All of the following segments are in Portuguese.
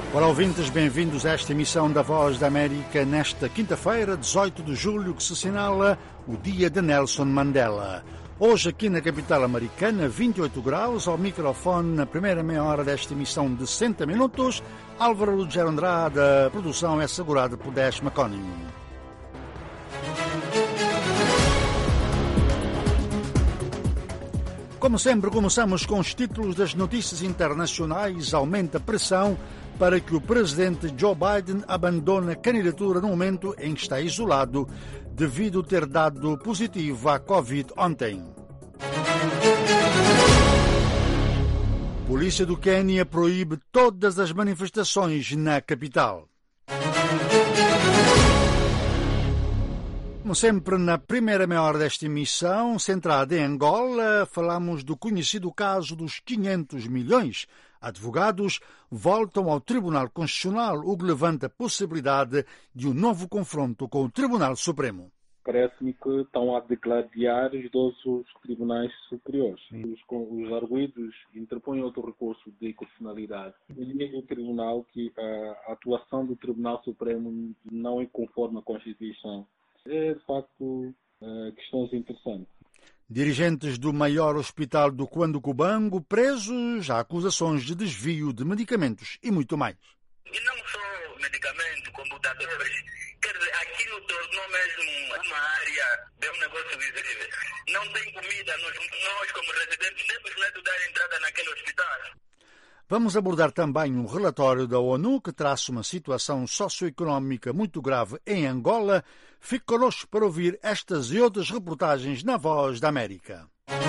Olá, ouvintes, bem-vindos a esta emissão da Voz da América nesta quinta-feira, 18 de julho, que se assinala o dia de Nelson Mandela. Hoje, aqui na capital americana, 28 graus, ao microfone, na primeira meia hora desta emissão de 60 minutos, Álvaro Lugero Andrade, a produção é assegurada por Dash McConaughey. Como sempre, começamos com os títulos das notícias internacionais. Aumenta a pressão para que o presidente Joe Biden abandone a candidatura no momento em que está isolado devido a ter dado positivo à Covid ontem. Polícia do Quênia proíbe todas as manifestações na capital. Como sempre, na primeira meia hora desta emissão, centrada em Angola, falamos do conhecido caso dos 500 milhões. Advogados voltam ao Tribunal Constitucional, o que levanta a possibilidade de um novo confronto com o Tribunal Supremo. Parece-me que estão a degladiar os tribunais superiores. Os arguidos interpõem outro recurso de inconstitucionalidade. E o tribunal que a atuação do Tribunal Supremo não é conforme a Constituição. É, de facto, questões interessantes. Dirigentes do maior hospital do Cuando Cubango presos a acusações de desvio de medicamentos e muito mais. E não só medicamentos, computadores. Quer dizer, aquilo tornou mesmo uma área de um negócio visível. Não tem comida, nós como residentes temos medo de dar entrada naquele hospital. Vamos abordar também um relatório da ONU que traça uma situação socioeconómica muito grave em Angola. Fique connosco para ouvir estas e outras reportagens na Voz da América.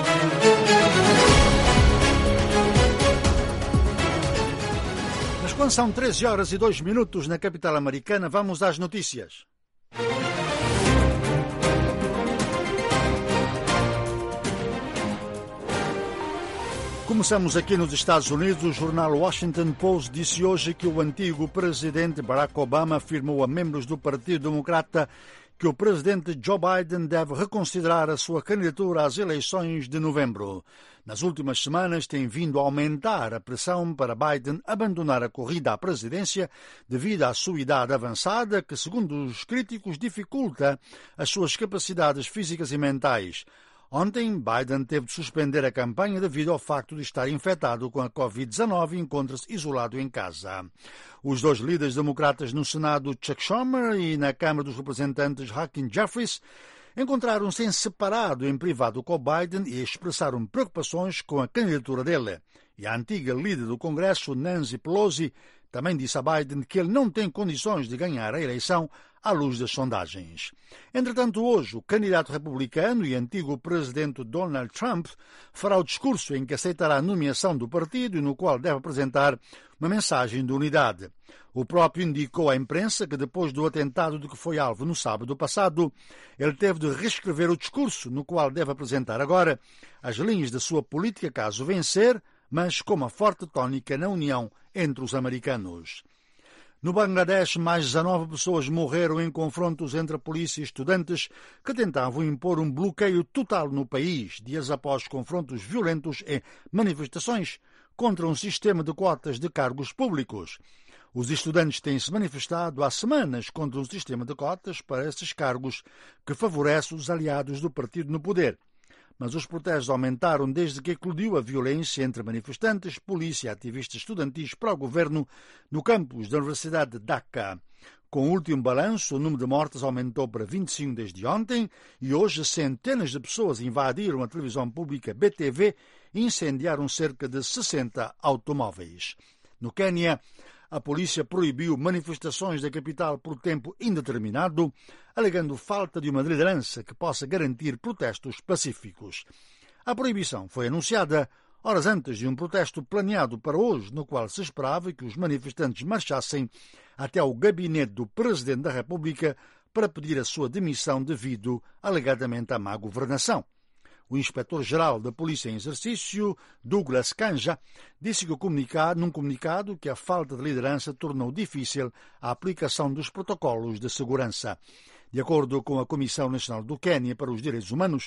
Mas quando são 13 horas e 2 minutos na capital americana, vamos às notícias. Começamos aqui nos Estados Unidos. O jornal Washington Post disse hoje que o antigo presidente Barack Obama afirmou a membros do Partido Democrata que o presidente Joe Biden deve reconsiderar a sua candidatura às eleições de novembro. Nas últimas semanas tem vindo a aumentar a pressão para Biden abandonar a corrida à presidência devido à sua idade avançada, que, segundo os críticos, dificulta as suas capacidades físicas e mentais. Ontem, Biden teve de suspender a campanha devido ao facto de estar infectado com a Covid-19 e encontra-se isolado em casa. Os dois líderes democratas no Senado, Chuck Schumer, e na Câmara dos Representantes, Hakeem Jeffries, encontraram-se em separado em privado com Biden e expressaram preocupações com a candidatura dele. E a antiga líder do Congresso, Nancy Pelosi, também disse a Biden que ele não tem condições de ganhar a eleição à luz das sondagens. Entretanto, hoje, o candidato republicano e antigo presidente Donald Trump fará o discurso em que aceitará a nomeação do partido e no qual deve apresentar uma mensagem de unidade. O próprio indicou à imprensa que depois do atentado de que foi alvo no sábado passado, ele teve de reescrever o discurso no qual deve apresentar agora as linhas da sua política caso vencer, mas com uma forte tónica na união entre os americanos. No Bangladesh, mais 19 pessoas morreram em confrontos entre a polícia e estudantes que tentavam impor um bloqueio total no país, dias após confrontos violentos e manifestações contra um sistema de cotas de cargos públicos. Os estudantes têm se manifestado há semanas contra um sistema de cotas para esses cargos que favorece os aliados do partido no poder. Mas os protestos aumentaram desde que eclodiu a violência entre manifestantes, polícia e ativistas estudantis para o governo no campus da Universidade de Dhaka. Com o último balanço, o número de mortes aumentou para 25 desde ontem e hoje centenas de pessoas invadiram a televisão pública BTV e incendiaram cerca de 60 automóveis. No Quênia, a polícia proibiu manifestações da capital por tempo indeterminado, alegando falta de uma liderança que possa garantir protestos pacíficos. A proibição foi anunciada horas antes de um protesto planeado para hoje, no qual se esperava que os manifestantes marchassem até ao gabinete do Presidente da República para pedir a sua demissão devido, alegadamente, à má governação. O inspetor-geral da Polícia em Exercício, Douglas Kanja, disse que num comunicado que a falta de liderança tornou difícil a aplicação dos protocolos de segurança. De acordo com a Comissão Nacional do Quênia para os Direitos Humanos,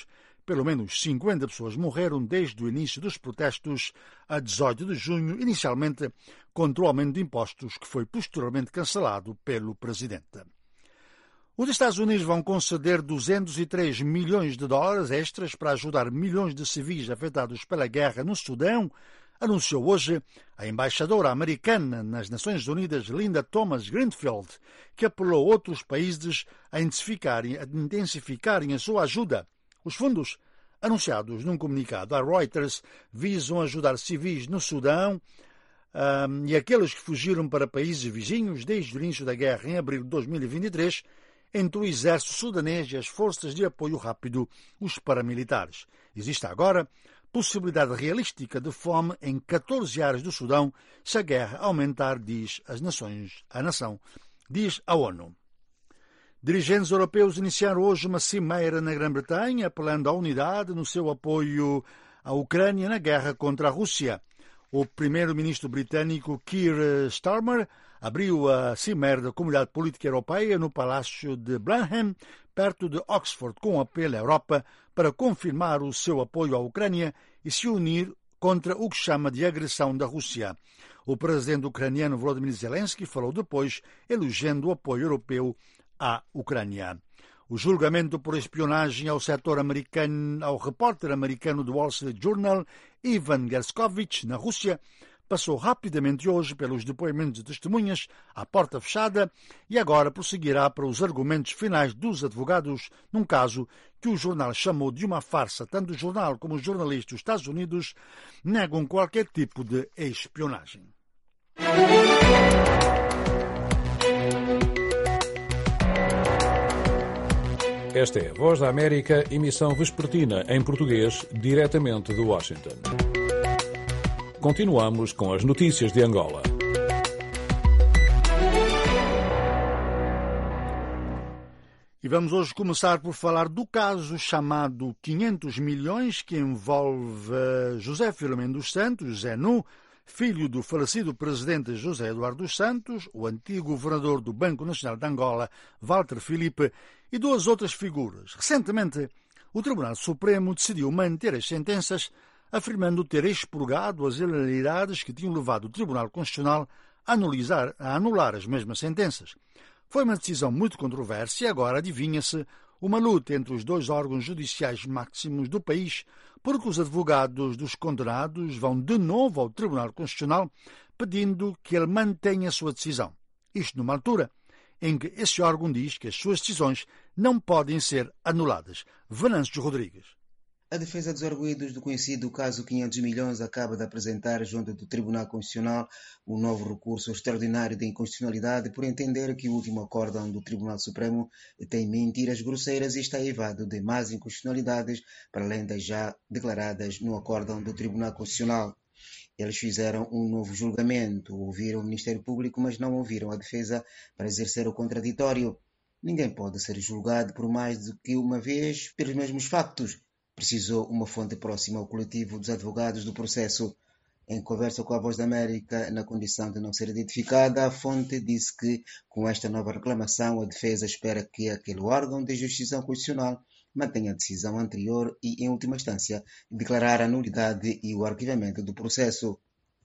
Pelo menos 50 pessoas morreram desde o início dos protestos a 18 de junho, inicialmente contra o aumento de impostos, que foi posteriormente cancelado pelo presidente. Os Estados Unidos vão conceder 203 milhões de dólares extras para ajudar milhões de civis afetados pela guerra no Sudão, anunciou hoje a embaixadora americana nas Nações Unidas, Linda Thomas-Greenfield, que apelou a outros países a intensificarem a sua ajuda. Os fundos, anunciados num comunicado à Reuters, visam ajudar civis no Sudão e aqueles que fugiram para países vizinhos desde o início da guerra em abril de 2023, entre o exército sudanês e as forças de apoio rápido, os paramilitares. Existe agora possibilidade realística de fome em 14 áreas do Sudão se a guerra aumentar, diz a nação, diz a ONU. Dirigentes europeus iniciaram hoje uma cimeira na Grã-Bretanha, apelando à unidade no seu apoio à Ucrânia na guerra contra a Rússia. O primeiro-ministro britânico Keir Starmer abriu a cimeira da Comunidade Política Europeia no Palácio de Blenheim, perto de Oxford, com um apelo à Europa para confirmar o seu apoio à Ucrânia e se unir contra o que chama de agressão da Rússia. O presidente ucraniano Volodymyr Zelensky falou depois, elogiando o apoio europeu à Ucrânia. O julgamento por espionagem ao repórter americano do Wall Street Journal, Ivan Gershkovich, na Rússia, passou rapidamente hoje pelos depoimentos de testemunhas à porta fechada e agora prosseguirá para os argumentos finais dos advogados num caso que o jornal chamou de uma farsa. Tanto o jornal como os jornalistas dos Estados Unidos negam qualquer tipo de espionagem. Esta é a Voz da América, emissão vespertina em português, diretamente de Washington. Continuamos com as notícias de Angola. E vamos hoje começar por falar do caso chamado 500 milhões, que envolve José Filomeno dos Santos, Zé Nu, filho do falecido presidente José Eduardo dos Santos, o antigo governador do Banco Nacional de Angola, Walter Filipe, e duas outras figuras. Recentemente, o Tribunal Supremo decidiu manter as sentenças, afirmando ter expurgado as ilegalidades que tinham levado o Tribunal Constitucional a anular as mesmas sentenças. Foi uma decisão muito controversa e agora adivinha-se uma luta entre os dois órgãos judiciais máximos do país, porque os advogados dos condenados vão de novo ao Tribunal Constitucional pedindo que ele mantenha a sua decisão. Isto numa altura em que esse órgão diz que as suas decisões não podem ser anuladas. Venâncio Rodrigues. A defesa dos arguidos do conhecido caso 500 milhões acaba de apresentar junto do Tribunal Constitucional um novo recurso extraordinário de inconstitucionalidade por entender que o último acórdão do Tribunal Supremo tem mentiras grosseiras e está eivado de más inconstitucionalidades para além das já declaradas no acórdão do Tribunal Constitucional. Eles fizeram um novo julgamento, ouviram o Ministério Público, mas não ouviram a defesa para exercer o contraditório. Ninguém pode ser julgado por mais do que uma vez pelos mesmos factos, precisou uma fonte próxima ao coletivo dos advogados do processo. Em conversa com a Voz da América, na condição de não ser identificada, a fonte disse que, com esta nova reclamação, a defesa espera que aquele órgão de justiça constitucional mantenha a decisão anterior e, em última instância, declarar a nulidade e o arquivamento do processo.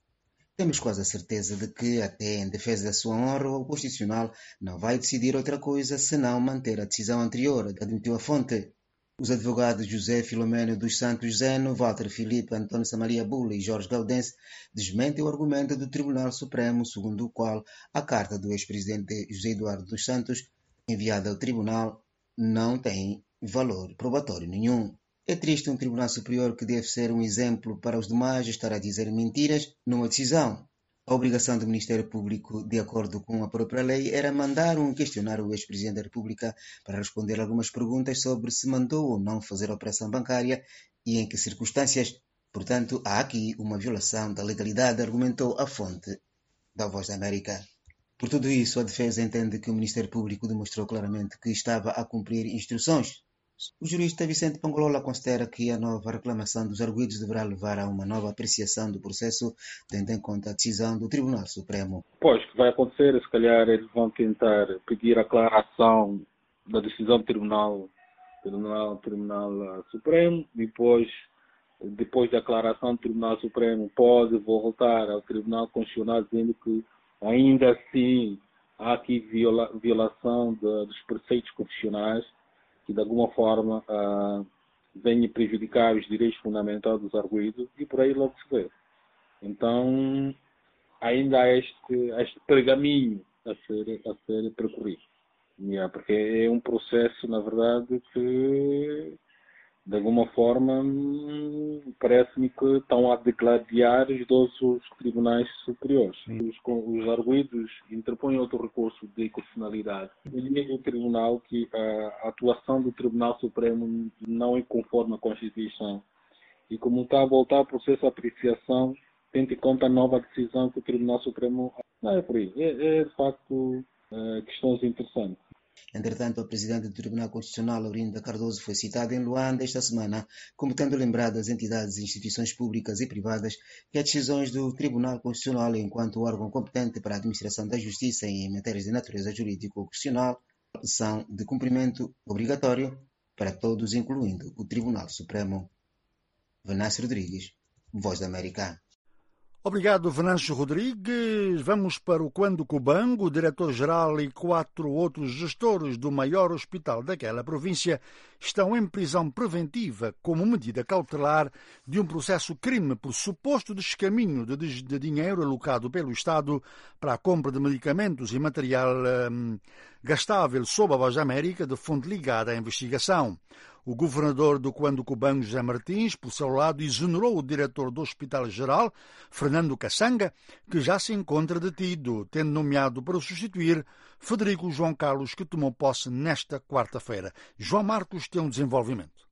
Temos quase a certeza de que, até em defesa da sua honra, o Constitucional não vai decidir outra coisa senão manter a decisão anterior, admitiu a fonte. Os advogados José Filomeno dos Santos Zeno, Walter Filipe, António Samaria Bula e Jorge Gaudense desmentem o argumento do Tribunal Supremo, segundo o qual a carta do ex-presidente José Eduardo dos Santos, enviada ao Tribunal, não tem valor probatório nenhum. É triste um Tribunal Superior que deve ser um exemplo para os demais estar a dizer mentiras numa decisão. A obrigação do Ministério Público, de acordo com a própria lei, era mandar um questionário ao ex-presidente da República para responder algumas perguntas sobre se mandou ou não fazer a operação bancária e em que circunstâncias. Portanto, há aqui uma violação da legalidade, argumentou a fonte da Voz da América. Por tudo isso, a defesa entende que o Ministério Público demonstrou claramente que estava a cumprir instruções. O jurista Vicente Pangolola considera que a nova reclamação dos arguidos deverá levar a uma nova apreciação do processo, tendo em conta a decisão do Tribunal Supremo. Pois, o que vai acontecer, se calhar eles vão tentar pedir a aclaração da decisão do Tribunal Tribunal Supremo, depois da declaração do Tribunal Supremo pode voltar ao Tribunal Constitucional dizendo que ainda assim há aqui violação dos preceitos constitucionais que de alguma forma venha prejudicar os direitos fundamentais dos arguidos e por aí logo se vê. Então ainda há este pergaminho a ser percorrido. Porque é um processo, na verdade, que de alguma forma parece-me que estão a degladiar os tribunais superiores. Os arguidos interpõem outro recurso de inconstitucionalidade. E o tribunal que a atuação do Tribunal Supremo não é conforme a Constituição. E como está a voltar ao processo de apreciação, tendo em conta a nova decisão que o Tribunal Supremo... Não é por aí. É de facto questões interessantes. Entretanto, a presidente do Tribunal Constitucional, Laurinda Cardoso, foi citada em Luanda esta semana, como tendo lembrado às entidades e instituições públicas e privadas que as decisões do Tribunal Constitucional, enquanto órgão competente para a administração da justiça em matérias de natureza jurídico-constitucional, são de cumprimento obrigatório para todos, incluindo o Tribunal Supremo. Venâncio Rodrigues, Voz da América. Obrigado, Venâncio Rodrigues. Vamos para o Cuando Cubango. O diretor-geral e 4 outros gestores do maior hospital daquela província estão em prisão preventiva como medida cautelar de um processo crime por suposto descaminho de dinheiro alocado pelo Estado para a compra de medicamentos e material gastável sob a Voz da América, de fonte ligada à investigação. O governador do Cuando Cubango, José Martins, por seu lado, exonerou o diretor do Hospital Geral, Fernando Caçanga, que já se encontra detido, tendo nomeado para o substituir Federico João Carlos, que tomou posse nesta quarta-feira. João Marcos tem um desenvolvimento.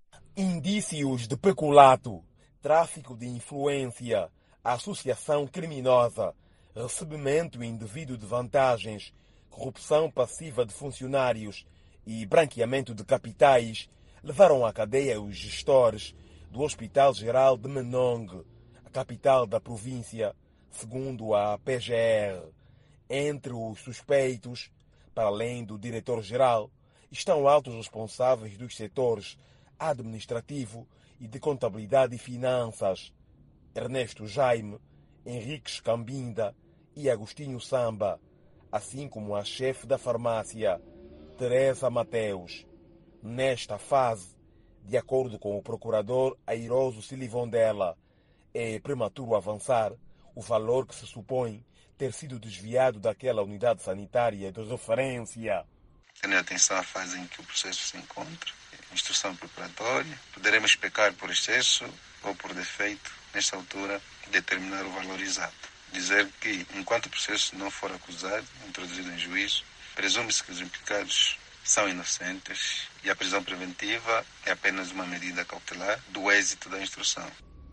Indícios de peculato, tráfico de influência, associação criminosa, recebimento indevido de vantagens, corrupção passiva de funcionários e branqueamento de capitais levaram à cadeia os gestores do Hospital Geral de Menong, a capital da província, segundo a PGR. Entre os suspeitos, para além do diretor-geral, estão altos responsáveis dos setores administrativo e de contabilidade e finanças, Ernesto Jaime, Henriques Cambinda e Agostinho Samba, assim como a chefe da farmácia, Teresa Mateus. Nesta fase, de acordo com o procurador Airoso Silivondela, é prematuro avançar o valor que se supõe ter sido desviado daquela unidade sanitária de referência. Tendo atenção à fase em que o processo se encontra, instrução preparatória, poderemos pecar por excesso ou por defeito, nesta altura, determinar o valor exato. Dizer que, enquanto o processo não for acusado, introduzido em juízo, presume-se que os implicados são inocentes e a prisão preventiva é apenas uma medida cautelar do êxito da instrução.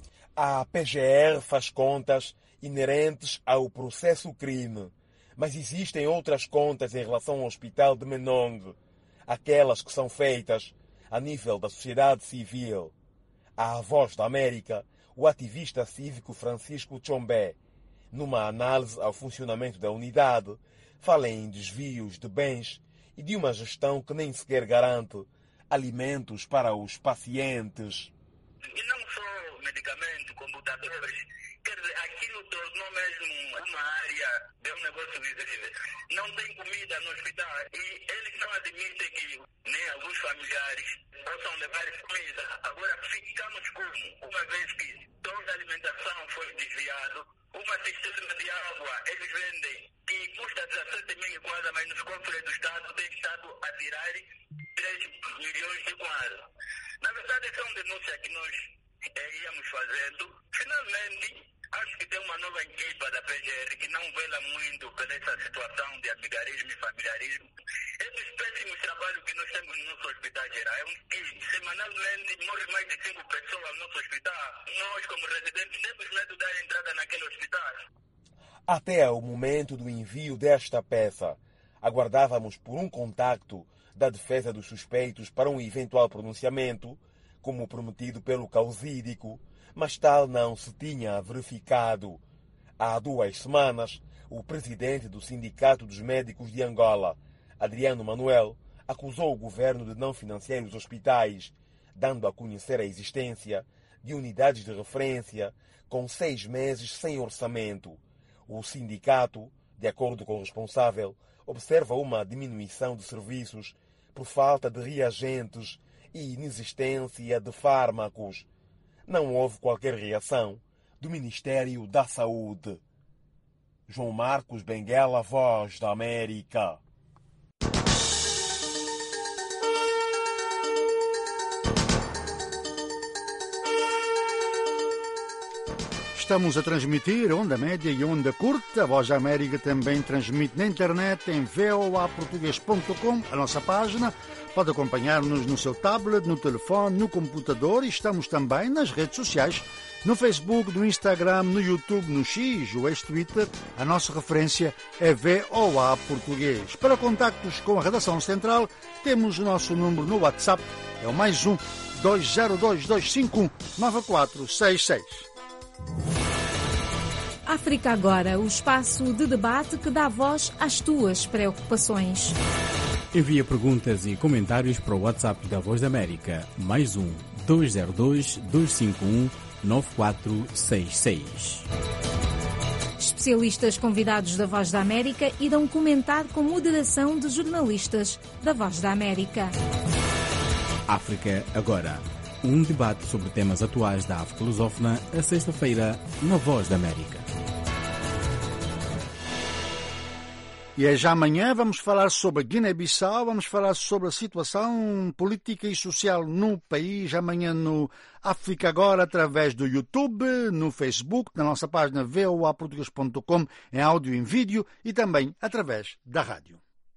A PGR faz contas inerentes ao processo crime, mas existem outras contas em relação ao Hospital de Menong, aquelas que são feitas a nível da sociedade civil. À Voz da América, o ativista cívico Francisco Chombé, numa análise ao funcionamento da unidade, fala em desvios de bens e de uma gestão que nem sequer garante alimentos para os pacientes. E não só medicamentos, computadores, quer dizer, aquilo tornou mesmo uma área de um negócio visível. Não tem comida no hospital e eles não admitem que nem alguns familiares possam levar comida. Agora ficamos como? Uma vez que toda a alimentação foi desviada, uma cisterna de água eles vendem que custa 17 mil quase, mas nos cofres do Estado tem estado a tirar 3 milhões de quase. Na verdade, essa é uma denúncia que nós íamos fazendo. Finalmente, acho que tem uma nova equipa da PGR que não vela muito por essa situação de amigarismo e familiarismo. Esses péssimos trabalhos que nós temos no nosso hospital geral, que semanalmente morrem mais de 5 pessoas no nosso hospital. Nós, como residentes, temos medo de dar entrada naquele hospital. Até ao momento do envio desta peça, aguardávamos por um contacto da defesa dos suspeitos para um eventual pronunciamento, como prometido pelo causídico, mas tal não se tinha verificado. Há 2 semanas, o presidente do Sindicato dos Médicos de Angola, Adriano Manuel, acusou o governo de não financiar os hospitais, dando a conhecer a existência de unidades de referência com 6 meses sem orçamento. O sindicato, de acordo com o responsável, observa uma diminuição de serviços por falta de reagentes e inexistência de fármacos. Não houve qualquer reação do Ministério da Saúde. João Marcos Benguela, Voz da América. Estamos a transmitir onda média e onda curta. A Voz da América também transmite na internet em voaportugues.com, a nossa página. Pode acompanhar-nos no seu tablet, no telefone, no computador, e estamos também nas redes sociais, no Facebook, no Instagram, no YouTube, no X, o ex-Twitter. A nossa referência é VOA Português. Para contactos com a redação central, temos o nosso número no WhatsApp, é o +1 202 251 9466. África Agora, o espaço de debate que dá voz às tuas preocupações. Envia perguntas e comentários para o WhatsApp da Voz da América, +1 202 251 9466. Especialistas convidados da Voz da América irão comentar com moderação de jornalistas da Voz da América. África Agora. Um debate sobre temas atuais da África lusófona, a sexta-feira, na Voz da América. E é já amanhã, vamos falar sobre Guiné-Bissau, vamos falar sobre a situação política e social no país, amanhã no África Agora, através do YouTube, no Facebook, na nossa página voaportugues.com, em áudio e em vídeo, e também através da rádio.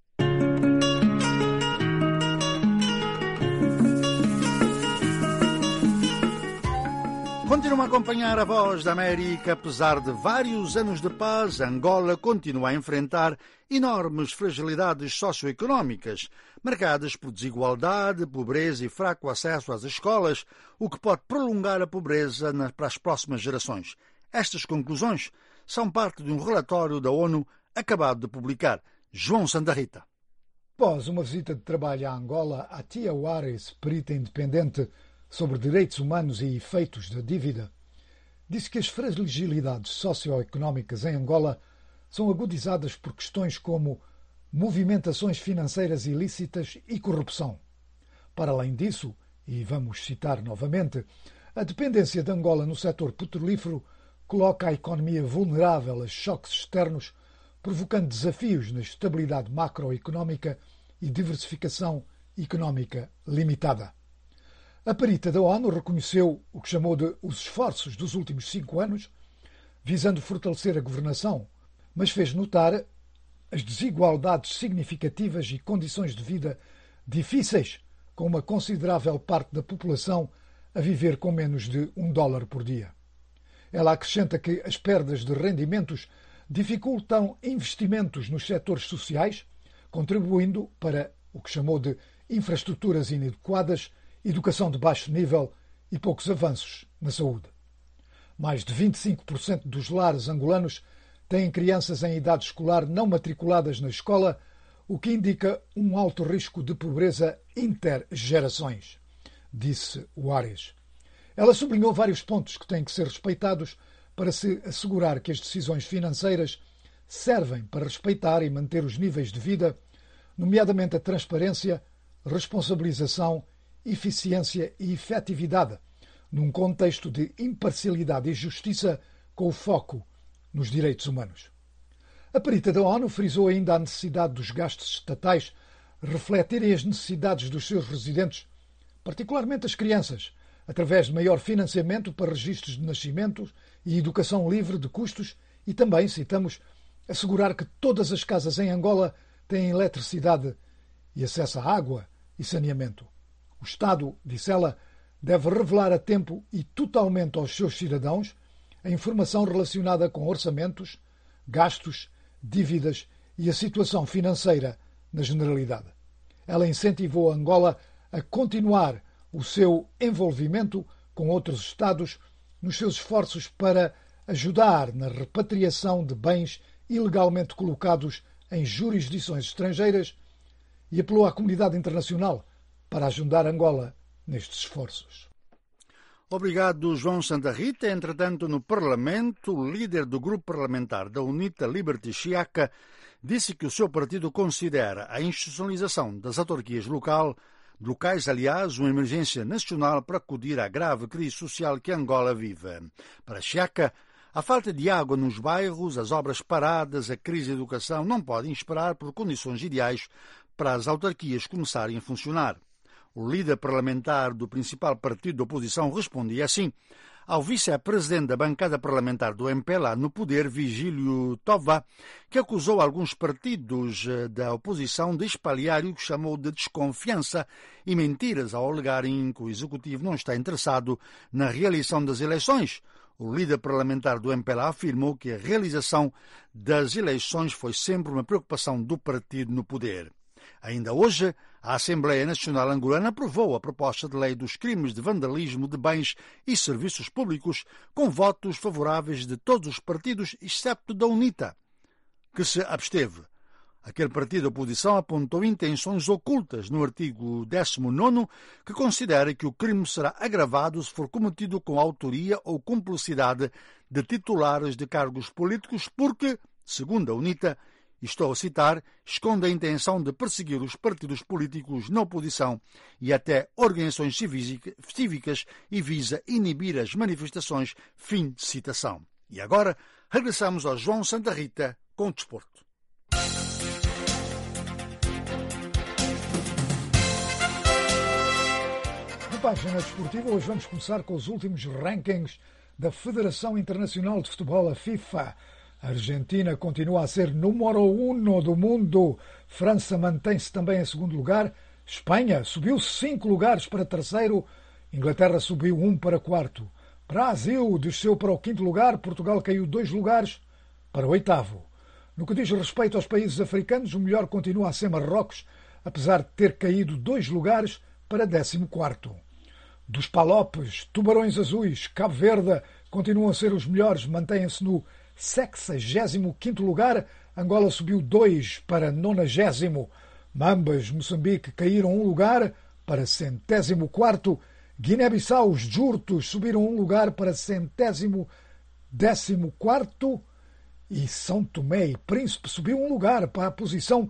Continuam a acompanhar a Voz da América. Apesar de vários anos de paz, Angola continua a enfrentar enormes fragilidades socioeconómicas, marcadas por desigualdade, pobreza e fraco acesso às escolas, o que pode prolongar a pobreza para as próximas gerações. Estas conclusões são parte de um relatório da ONU acabado de publicar. João Santa Rita. Após uma visita de trabalho à Angola, a Tia Wares, perita independente sobre direitos humanos e efeitos da dívida, disse que as fragilidades socioeconómicas em Angola são agudizadas por questões como movimentações financeiras ilícitas e corrupção. Para além disso, e vamos citar novamente, a dependência de Angola no setor petrolífero coloca a economia vulnerável a choques externos, provocando desafios na estabilidade macroeconómica e diversificação económica limitada. A perita da ONU reconheceu o que chamou de os esforços dos últimos 5 anos, visando fortalecer a governação, mas fez notar as desigualdades significativas e condições de vida difíceis, com uma considerável parte da população a viver com menos de $1 por dia. Ela acrescenta que as perdas de rendimentos dificultam investimentos nos setores sociais, contribuindo para o que chamou de infraestruturas inadequadas, educação de baixo nível e poucos avanços na saúde. Mais de 25% dos lares angolanos têm crianças em idade escolar não matriculadas na escola, o que indica um alto risco de pobreza intergerações, disse Wares. Ela sublinhou vários pontos que têm que ser respeitados para se assegurar que as decisões financeiras servem para respeitar e manter os níveis de vida, nomeadamente a transparência, responsabilização, eficiência e efetividade, num contexto de imparcialidade e justiça com o foco nos direitos humanos. A perita da ONU frisou ainda a necessidade dos gastos estatais refletirem as necessidades dos seus residentes, particularmente as crianças, através de maior financiamento para registros de nascimentos e educação livre de custos e também, citamos, assegurar que todas as casas em Angola têm eletricidade e acesso à água e saneamento. O Estado, disse ela, deve revelar a tempo e totalmente aos seus cidadãos a informação relacionada com orçamentos, gastos, dívidas e a situação financeira na generalidade. Ela incentivou a Angola a continuar o seu envolvimento com outros Estados nos seus esforços para ajudar na repatriação de bens ilegalmente colocados em jurisdições estrangeiras e apelou à comunidade internacional para ajudar Angola nestes esforços. Obrigado, João Santa Rita. Entretanto, no Parlamento, o líder do grupo parlamentar da UNITA Liberty Chiaka disse que o seu partido considera a institucionalização das autarquias locais, aliás, uma emergência nacional para acudir à grave crise social que Angola vive. Para Chiaka, a falta de água nos bairros, as obras paradas, a crise de educação não podem esperar por condições ideais para as autarquias começarem a funcionar. O líder parlamentar do principal partido da oposição respondia assim ao vice-presidente da bancada parlamentar do MPLA no poder, Vigílio Tova, que acusou alguns partidos da oposição de espalhar o que chamou de desconfiança e mentiras ao alegarem que o executivo não está interessado na realização das eleições. O líder parlamentar do MPLA afirmou que a realização das eleições foi sempre uma preocupação do partido no poder. Ainda hoje, a Assembleia Nacional Angolana aprovou a proposta de lei dos crimes de vandalismo de bens e serviços públicos, com votos favoráveis de todos os partidos, excepto da UNITA, que se absteve. Aquele partido da oposição apontou intenções ocultas no artigo 19º, que considera que o crime será agravado se for cometido com autoria ou cumplicidade de titulares de cargos políticos, porque, segundo a UNITA, estou a citar, esconde a intenção de perseguir os partidos políticos na oposição e até organizações cívicas e visa inibir as manifestações. Fim de citação. E agora, regressamos ao João Santa Rita com o desporto. Na página desportiva, hoje vamos começar com os últimos rankings da Federação Internacional de Futebol, a FIFA. A Argentina continua a ser número 1 do mundo. França mantém-se também em segundo lugar. Espanha subiu 5 lugares para terceiro. Inglaterra subiu 1 para quarto. Brasil desceu para o quinto lugar. Portugal caiu 2 lugares para o oitavo. No que diz respeito aos países africanos, o melhor continua a ser Marrocos, apesar de ter caído 2 lugares para 14º. Dos Palopes, Tubarões Azuis, Cabo Verde continuam a ser os melhores, mantêm-se no 65º lugar. Angola subiu 2 para 90º. Mambas, Moçambique caíram 1 lugar para 104º. Guiné-Bissau, os Jurtos subiram 1 lugar para 114º. E São Tomé e Príncipe subiu 1 lugar para a posição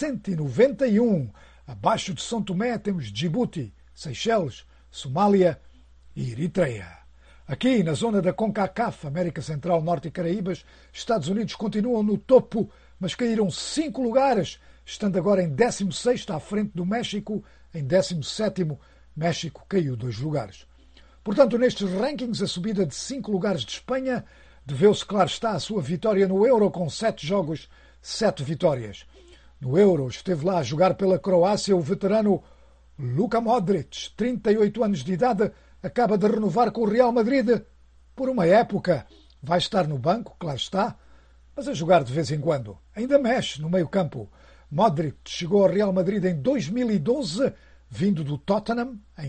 191. Abaixo de São Tomé temos Djibouti, Seychelles, Somália e Eritreia. Aqui, na zona da CONCACAF, América Central, Norte e Caraíbas, Estados Unidos continuam no topo, mas caíram 5 lugares, estando agora em 16º, à frente do México. Em 17º, México caiu 2 lugares. Portanto, nestes rankings, a subida de 5 lugares de Espanha deveu-se, claro está, à sua vitória no Euro, com 7 jogos, 7 vitórias. No Euro, esteve lá a jogar pela Croácia o veterano Luka Modric, 38 anos de idade, acaba de renovar com o Real Madrid por uma época. Vai estar no banco, claro está, mas a jogar de vez em quando. Ainda mexe no meio-campo. Modric chegou ao Real Madrid em 2012, vindo do Tottenham. Em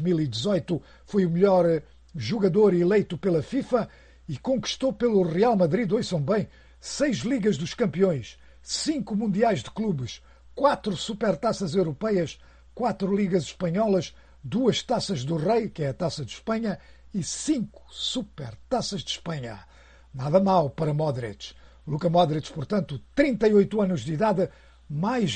2018 foi o melhor jogador eleito pela FIFA e conquistou pelo Real Madrid, ouçam bem, 6 Ligas dos Campeões, 5 Mundiais de Clubes, 4 Supertaças Europeias, 4 Ligas Espanholas, 2 Taças do Rei, que é a Taça de Espanha, e 5 Supertaças de Espanha. Nada mal para Modric. Luka Modric, portanto, 38 anos de idade, mais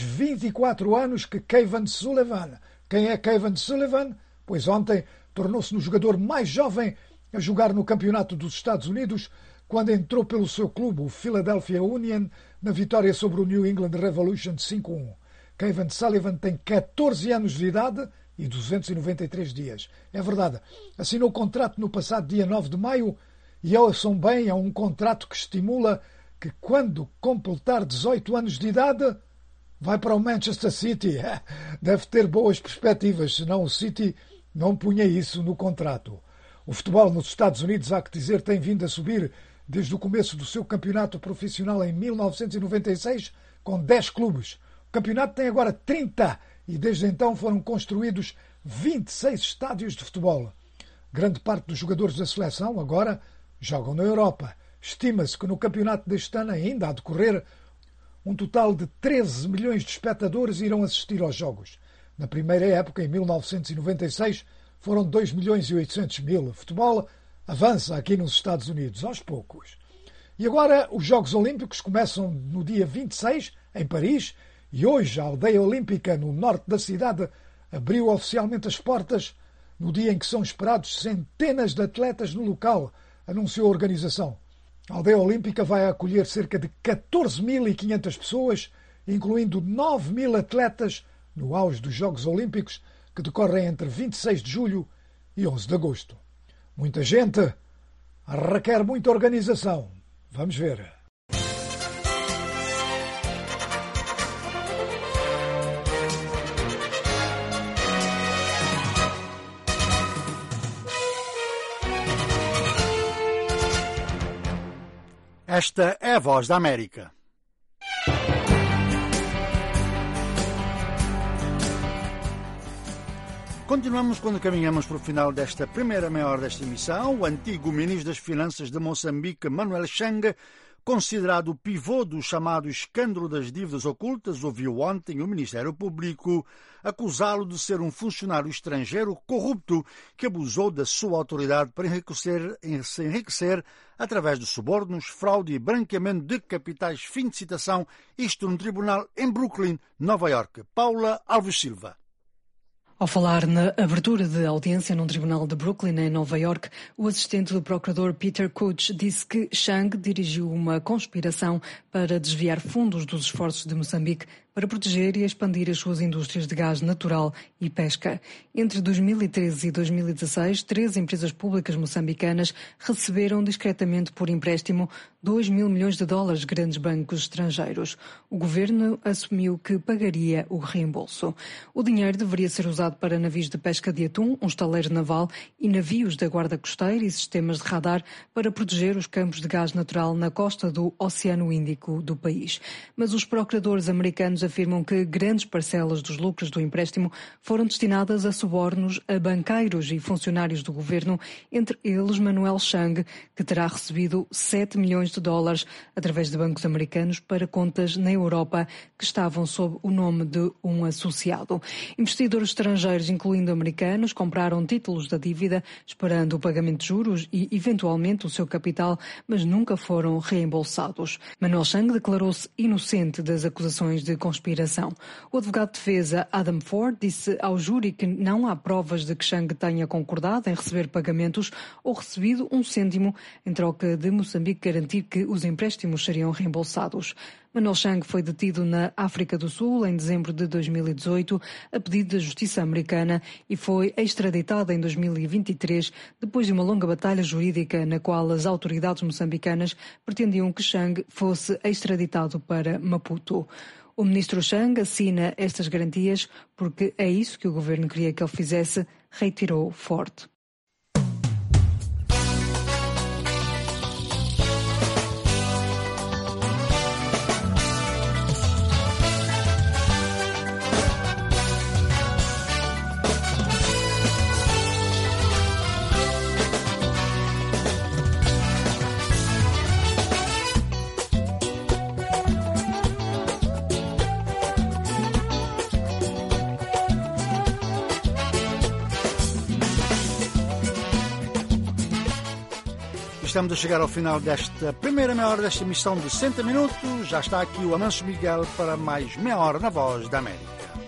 24 anos que Kevin Sullivan. Quem é Kevin Sullivan? Pois ontem tornou-se no jogador mais jovem a jogar no Campeonato dos Estados Unidos, quando entrou pelo seu clube, o Philadelphia Union, na vitória sobre o New England Revolution 5-1. Kevin Sullivan tem 14 anos de idade e 293 dias. É verdade. Assinou o contrato no passado dia 9 de maio e, ouçam bem, é um contrato que estimula que, quando completar 18 anos de idade, vai para o Manchester City. Deve ter boas perspectivas, senão o City não punha isso no contrato. O futebol nos Estados Unidos, há que dizer, tem vindo a subir desde o começo do seu campeonato profissional em 1996, com 10 clubes. O campeonato tem agora 30 e desde então foram construídos 26 estádios de futebol. Grande parte dos jogadores da seleção agora jogam na Europa. Estima-se que no campeonato deste ano, ainda a decorrer, um total de 13 milhões de espectadores irão assistir aos Jogos. Na primeira época, em 1996, foram 2 milhões e 800 mil. O futebol avança aqui nos Estados Unidos, aos poucos. E agora os Jogos Olímpicos começam no dia 26, em Paris, e hoje a aldeia olímpica no norte da cidade abriu oficialmente as portas no dia em que são esperados centenas de atletas no local, anunciou a organização. A aldeia olímpica vai acolher cerca de 14.500 pessoas, incluindo 9.000 atletas no auge dos Jogos Olímpicos, que decorrem entre 26 de julho e 11 de agosto. Muita gente requer muita organização. Vamos ver. Esta é a Voz da América. Continuamos quando caminhamos para o final desta primeira meia hora desta emissão. O antigo ministro das Finanças de Moçambique, Manuel Chang, considerado o pivô do chamado escândalo das dívidas ocultas, ouviu ontem o Ministério Público acusá-lo de ser um funcionário estrangeiro corrupto que abusou da sua autoridade para se enriquecer através de subornos, fraude e branqueamento de capitais. Fim de citação, isto num tribunal em Brooklyn, Nova Iorque. Paula Alves Silva. Ao falar na abertura de audiência num tribunal de Brooklyn, em Nova Iorque, o assistente do procurador Peter Couch disse que Chang dirigiu uma conspiração para desviar fundos dos esforços de Moçambique para proteger e expandir as suas indústrias de gás natural e pesca. Entre 2013 e 2016, 3 empresas públicas moçambicanas receberam discretamente por empréstimo 2 mil milhões de dólares de grandes bancos estrangeiros. O governo assumiu que pagaria o reembolso. O dinheiro deveria ser usado para navios de pesca de atum, um estaleiro naval e navios da guarda costeira e sistemas de radar para proteger os campos de gás natural na costa do Oceano Índico do país. Mas os procuradores americanos afirmam que grandes parcelas dos lucros do empréstimo foram destinadas a subornos a banqueiros e funcionários do governo, entre eles Manuel Chang, que terá recebido 7 milhões de dólares através de bancos americanos para contas na Europa que estavam sob o nome de um associado. Investidores estrangeiros, incluindo americanos, compraram títulos da dívida esperando o pagamento de juros e, eventualmente, o seu capital, mas nunca foram reembolsados. Manuel Chang declarou-se inocente das acusações de conspiração. O advogado de defesa Adam Ford disse ao júri que não há provas de que Chang tenha concordado em receber pagamentos ou recebido um cêntimo em troca de Moçambique garantir que os empréstimos seriam reembolsados. Manuel Chang foi detido na África do Sul em dezembro de 2018 a pedido da justiça americana e foi extraditado em 2023 depois de uma longa batalha jurídica na qual as autoridades moçambicanas pretendiam que Chang fosse extraditado para Maputo. O ministro Chang assina estas garantias porque é isso que o governo queria que ele fizesse, reiterou Ford. Estamos a chegar ao final desta primeira meia hora desta emissão de 60 minutos. Já está aqui o Amancio Miguel para mais meia hora na Voz da América.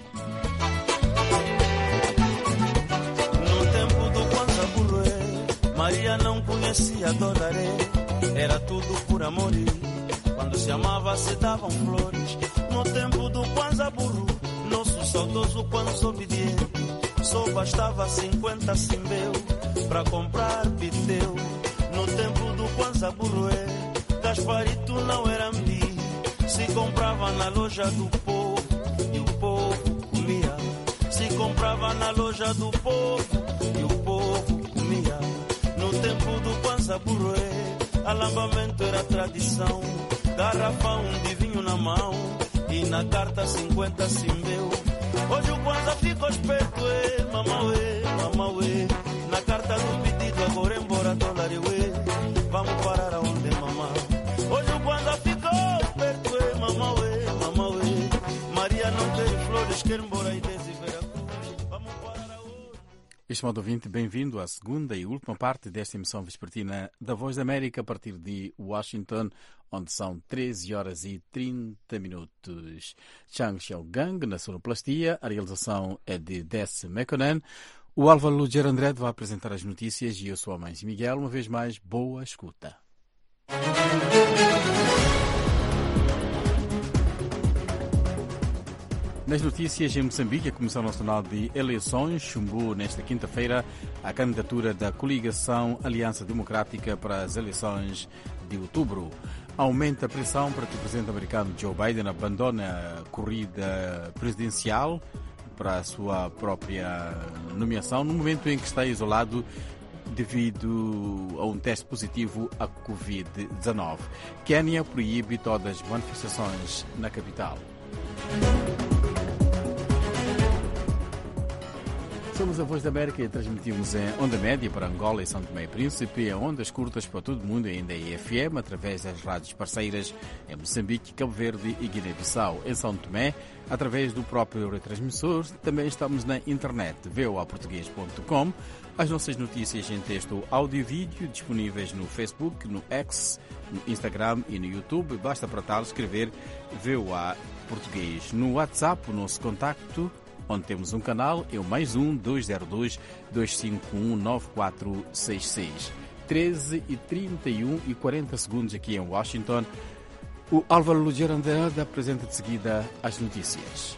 No tempo do Kwanza Burue, Maria não conhecia Doraré. Era tudo por amor e quando se amava se davam flores. No tempo do Kwanza Buru, nosso saudoso Kwanza obediente, só bastava 50 cimbeu para comprar piteu. No tempo do Kwanza Burué, Gasparito não era mbi, se comprava na loja do povo e o povo comia. Se comprava na loja do povo e o povo comia. No tempo do Kwanza Burué, alambamento era tradição, garrafão de vinho na mão e na carta 50 cimbeu. Hoje o Kwanza ficou esperto, mamauê, na carta do pedido agora embora dólar e vamos parar aonde mamá. Hoje o Kwanza ficou esperto, mamauê, Maria não quer flores, quer Moraidez e Veracruz. Vamos parar hoje. Estimado ouvinte, bem-vindo à segunda e última parte desta emissão vespertina da Voz da América a partir de Washington, onde são 13 horas e 30 minutos. Chang Xiaogang na sonoplastia, a realização é de Dess Mekonnen. O Álvaro Luger André vai apresentar as notícias e eu sou a Mãe Miguel. Uma vez mais, boa escuta. Nas notícias, em Moçambique, a Comissão Nacional de Eleições chumbou nesta quinta-feira a candidatura da coligação Aliança Democrática para as eleições de outubro. Aumenta a pressão para que o presidente americano Joe Biden abandone a corrida presidencial para a sua própria nomeação, no momento em que está isolado devido a um teste positivo à Covid-19. Quênia proíbe todas as manifestações na capital. Somos a Voz da América e transmitimos em onda média para Angola e São Tomé e Príncipe, em ondas curtas para todo o mundo, ainda em FM, através das rádios parceiras em Moçambique, Cabo Verde e Guiné-Bissau. Em São Tomé, através do próprio retransmissor. Também estamos na internet, voaportugues.com. As nossas notícias em texto, áudio e vídeo disponíveis no Facebook, no X, no Instagram e no YouTube. Basta para tal escrever VOA Português. No WhatsApp, o nosso contacto, onde temos um canal, é o +1 202 251 9466. 13h31 e 40 segundos aqui em Washington. O Álvaro Luger André apresenta de seguida as notícias.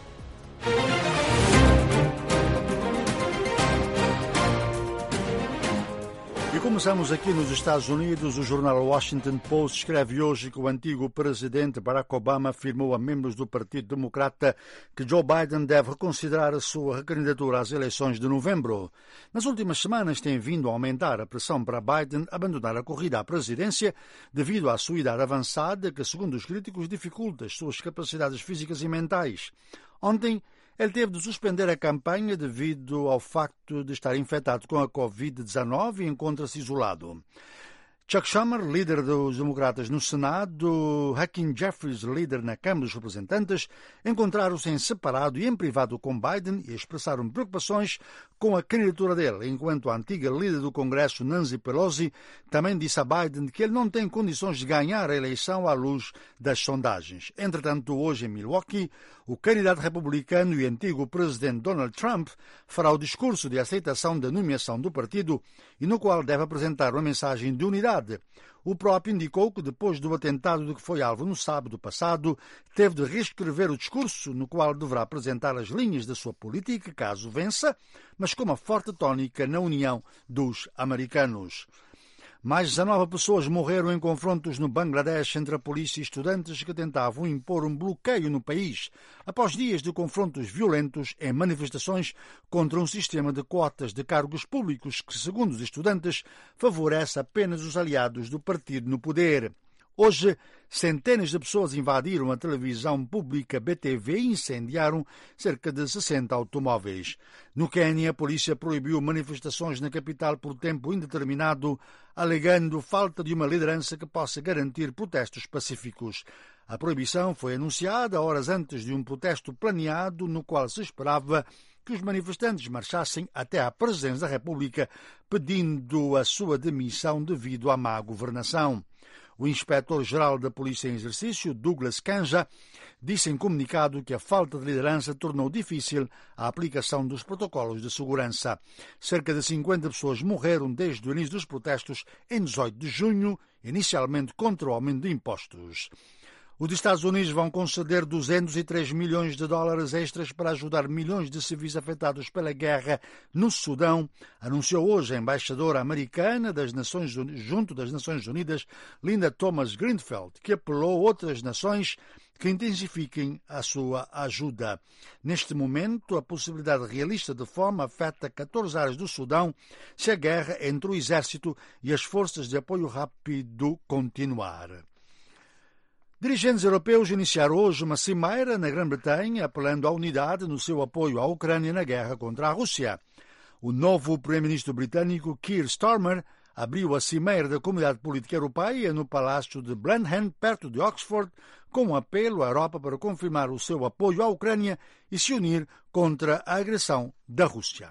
E começamos aqui nos Estados Unidos. O jornal Washington Post escreve hoje que o antigo presidente Barack Obama afirmou a membros do Partido Democrata que Joe Biden deve reconsiderar a sua recandidatura às eleições de novembro. Nas últimas semanas tem vindo a aumentar a pressão para Biden abandonar a corrida à presidência devido à sua idade avançada, que, segundo os críticos, dificulta as suas capacidades físicas e mentais. Ontem, ele teve de suspender a campanha devido ao facto de estar infectado com a Covid-19 e encontra-se isolado. Chuck Schumer, líder dos democratas no Senado, Hakeem Jeffries, líder na Câmara dos Representantes, encontraram-se em separado e em privado com Biden e expressaram preocupações com a candidatura dele, enquanto a antiga líder do Congresso, Nancy Pelosi, também disse a Biden que ele não tem condições de ganhar a eleição à luz das sondagens. Entretanto, hoje em Milwaukee, o candidato republicano e antigo presidente Donald Trump fará o discurso de aceitação da nomeação do partido e no qual deve apresentar uma mensagem de unidade. O próprio indicou que, depois do atentado de que foi alvo no sábado passado, teve de reescrever o discurso, no qual deverá apresentar as linhas da sua política, caso vença, mas com uma forte tónica na união dos americanos. Mais 19 pessoas morreram em confrontos no Bangladesh entre a polícia e estudantes que tentavam impor um bloqueio no país, após dias de confrontos violentos em manifestações contra um sistema de cotas de cargos públicos que, segundo os estudantes, favorece apenas os aliados do partido no poder. Hoje, centenas de pessoas invadiram a televisão pública BTV e incendiaram cerca de 60 automóveis. No Quênia, a polícia proibiu manifestações na capital por tempo indeterminado, alegando falta de uma liderança que possa garantir protestos pacíficos. A proibição foi anunciada horas antes de um protesto planeado no qual se esperava que os manifestantes marchassem até à presidência da República pedindo a sua demissão devido à má governação. O inspetor-geral da Polícia em Exercício, Douglas Kanja, disse em comunicado que a falta de liderança tornou difícil a aplicação dos protocolos de segurança. Cerca de 50 pessoas morreram desde o início dos protestos em 18 de junho, inicialmente contra o aumento de impostos. Os Estados Unidos vão conceder 203 milhões de dólares extras para ajudar milhões de civis afetados pela guerra no Sudão, anunciou hoje a embaixadora americana junto das Nações Unidas, Linda Thomas-Greenfield, que apelou a outras nações que intensifiquem a sua ajuda. Neste momento, a possibilidade realista de fome afeta 14 áreas do Sudão se a guerra entre o exército e as forças de apoio rápido continuar. Dirigentes europeus iniciaram hoje uma cimeira na Grã-Bretanha apelando à unidade no seu apoio à Ucrânia na guerra contra a Rússia. O novo primeiro-ministro britânico, Keir Starmer, abriu a Cimeira da Comunidade Política Europeia no Palácio de Blenheim, perto de Oxford, com um apelo à Europa para confirmar o seu apoio à Ucrânia e se unir contra a agressão da Rússia.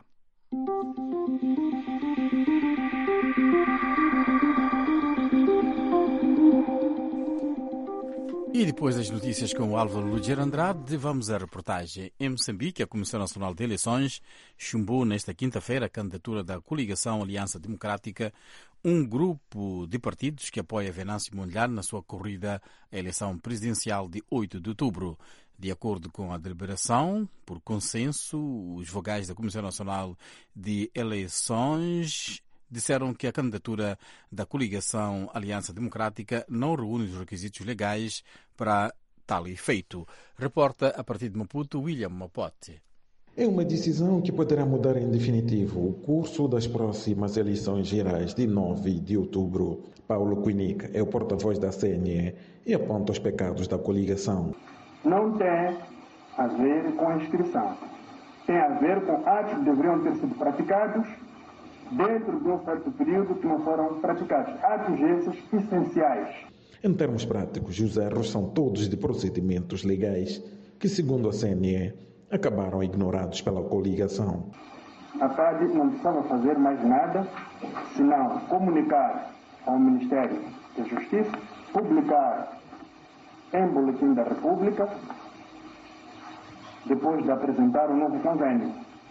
E depois das notícias com o Álvaro Lugero Andrade, vamos à reportagem. Em Moçambique, a Comissão Nacional de Eleições chumbou nesta quinta-feira a candidatura da coligação Aliança Democrática, um grupo de partidos que apoia Venâncio Mondlane na sua corrida à eleição presidencial de 8 de outubro. De acordo com a deliberação, por consenso, os vogais da Comissão Nacional de Eleições disseram que a candidatura da coligação Aliança Democrática não reúne os requisitos legais para tal efeito. Reporta a partir de Maputo, William Mapote. É uma decisão que poderá mudar em definitivo o curso das próximas eleições gerais de 9 de outubro. Paulo Quinic é o porta-voz da CNE e aponta os pecados da coligação. Não tem a ver com a inscrição. Tem a ver com atos que deveriam ter sido praticados dentro de um certo período que não foram praticados. Atos esses essenciais. Em termos práticos, os erros são todos de procedimentos legais que, segundo a CNE, acabaram ignorados pela coligação. A CAD não precisava fazer mais nada, senão comunicar ao Ministério da Justiça, publicar em Boletim da República, depois de apresentar um novo convênio.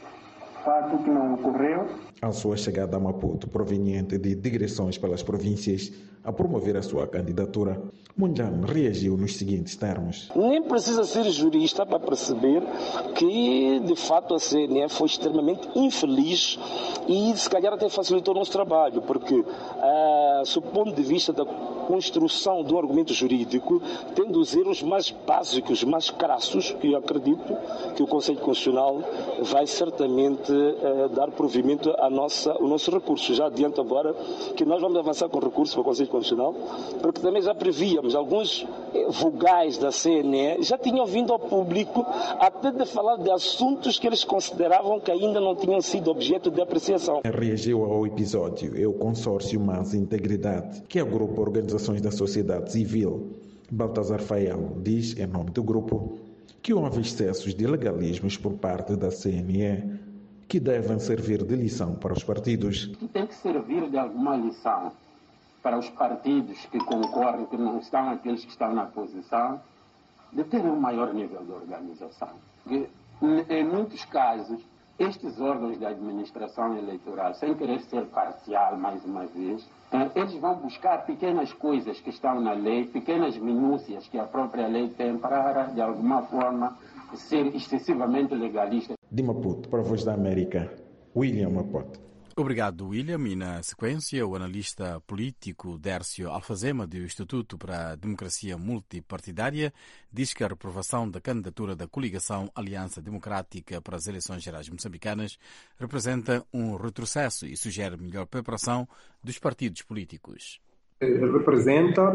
Fato que não ocorreu. À sua chegada a Maputo, proveniente de digressões pelas províncias a promover a sua candidatura, Mondlane reagiu nos seguintes termos. Nem precisa ser jurista para perceber que, de fato, a CNE foi extremamente infeliz e, se calhar, até facilitou o nosso trabalho, porque, sob o ponto de vista da construção do argumento jurídico, tendo os erros mais básicos, mais crassos, que eu acredito que o Conselho Constitucional vai certamente dar provimento ao nosso recurso. Já adianto agora que nós vamos avançar com recurso para o Conselho Constitucional, porque também já prevíamos, alguns vogais da CNE já tinham vindo ao público até de falar de assuntos que eles consideravam que ainda não tinham sido objeto de apreciação. Reagiu ao episódio o consórcio Mais Integridade, que agrupa organizações da sociedade civil. Baltazar Fael diz, em nome do grupo, que houve excessos de legalismos por parte da CNE que devem servir de lição para os partidos. Tem que servir de alguma lição para os partidos que concorrem, que não estão aqueles que estão na posição, de terem um maior nível de organização. Porque, em muitos casos, estes órgãos de administração eleitoral, sem querer ser parcial mais uma vez, eles vão buscar pequenas coisas que estão na lei, pequenas minúcias que a própria lei tem para, de alguma forma, ser excessivamente legalista. De Maputo, para a Voz da América, William Mapote. Obrigado, William. E na sequência, o analista político Dércio Alfazema, do Instituto para a Democracia Multipartidária, diz que a reprovação da candidatura da coligação Aliança Democrática para as eleições gerais moçambicanas representa um retrocesso e sugere melhor preparação dos partidos políticos. Representa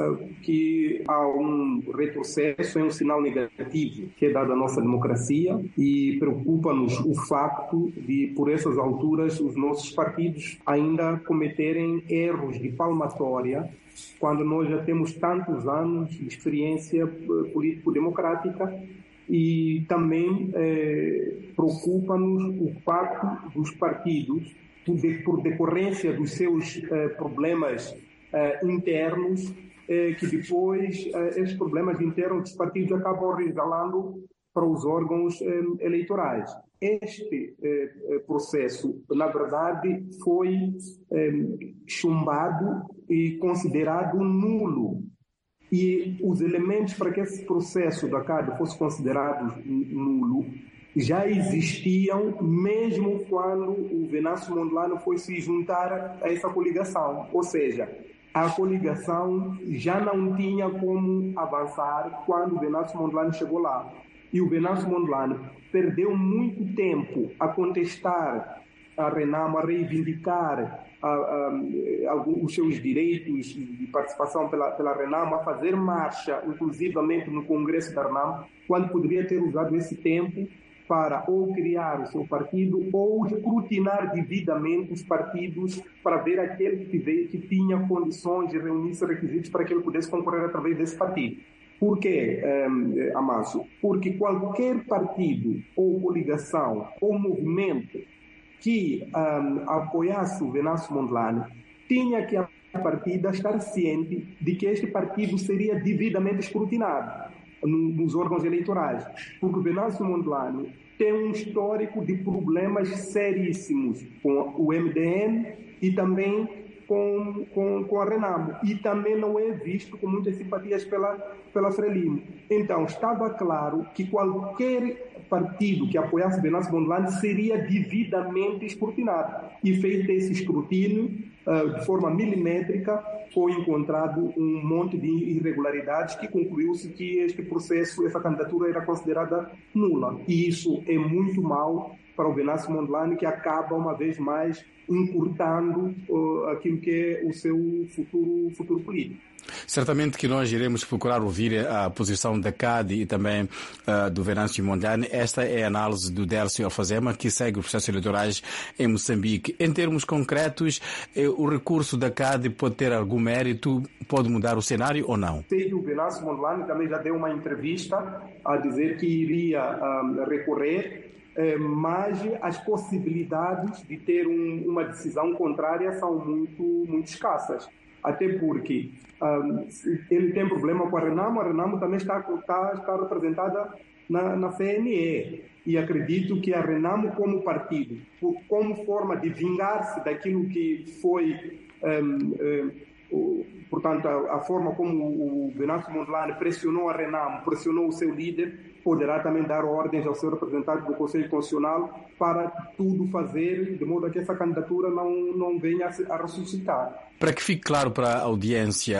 que há um retrocesso, é um sinal negativo que é dado à nossa democracia e preocupa-nos o facto de, por essas alturas, os nossos partidos ainda cometerem erros de palmatória, quando nós já temos tantos anos de experiência político-democrática. E também preocupa-nos o facto dos partidos, por decorrência dos seus problemas internos, que depois esses problemas internos dos partidos acabam resvalando para os órgãos eleitorais. Este processo, na verdade, foi chumbado e considerado nulo. E os elementos para que esse processo da CAD fosse considerado nulo já existiam mesmo quando o Venâncio Mondlane foi se juntar a essa coligação. Ou seja, a coligação já não tinha como avançar quando o Venâncio Mondlane chegou lá. E o Venâncio Mondlane perdeu muito tempo a contestar a Renamo, a reivindicar os seus direitos de participação pela Renamo, a fazer marcha, inclusivamente no Congresso da Renamo, quando poderia ter usado esse tempo para ou criar o seu partido ou escrutinar devidamente os partidos para ver aquele que tinha condições de reunir requisitos para que ele pudesse concorrer através desse partido. Por quê, Amácio? Porque qualquer partido ou coligação ou movimento que apoiasse o Venâncio Mondlane tinha que, a partida, estar ciente de que este partido seria devidamente escrutinado nos órgãos eleitorais, porque o Venâncio Mondlane tem um histórico de problemas seríssimos com o MDN e também com a Renamo, e também não é visto com muitas simpatias pela Frelimo. Então, estava claro que qualquer partido que apoiasse Venâncio Mondlane seria devidamente escrutinado. E feito esse escrutínio, de forma milimétrica, foi encontrado um monte de irregularidades que concluiu-se que este processo, essa candidatura era considerada nula. E isso é muito mau para o Venâncio Mondlane, que acaba, uma vez mais, encurtando aquilo que é o seu futuro político. Certamente que nós iremos procurar ouvir a posição da CAD e também do Venâncio Mondlane. Esta é a análise do Délcio Alfazema, que segue os processos eleitorais em Moçambique. Em termos concretos, o recurso da CAD pode ter algum mérito, pode mudar o cenário ou não? Sei que o Venâncio Mondlane também já deu uma entrevista a dizer que iria recorrer, mas as possibilidades de ter uma decisão contrária são muito escassas. Até porque ele tem problema com a Renamo também está representada na CNE. E acredito que a Renamo, como partido, como forma de vingar-se daquilo que foi, portanto, a forma como o Venâncio Mondlane pressionou a Renamo, pressionou o seu líder, poderá também dar ordens ao seu representante do Conselho Constitucional para tudo fazer de modo a que essa candidatura não venha a ressuscitar. Para que fique claro para a audiência,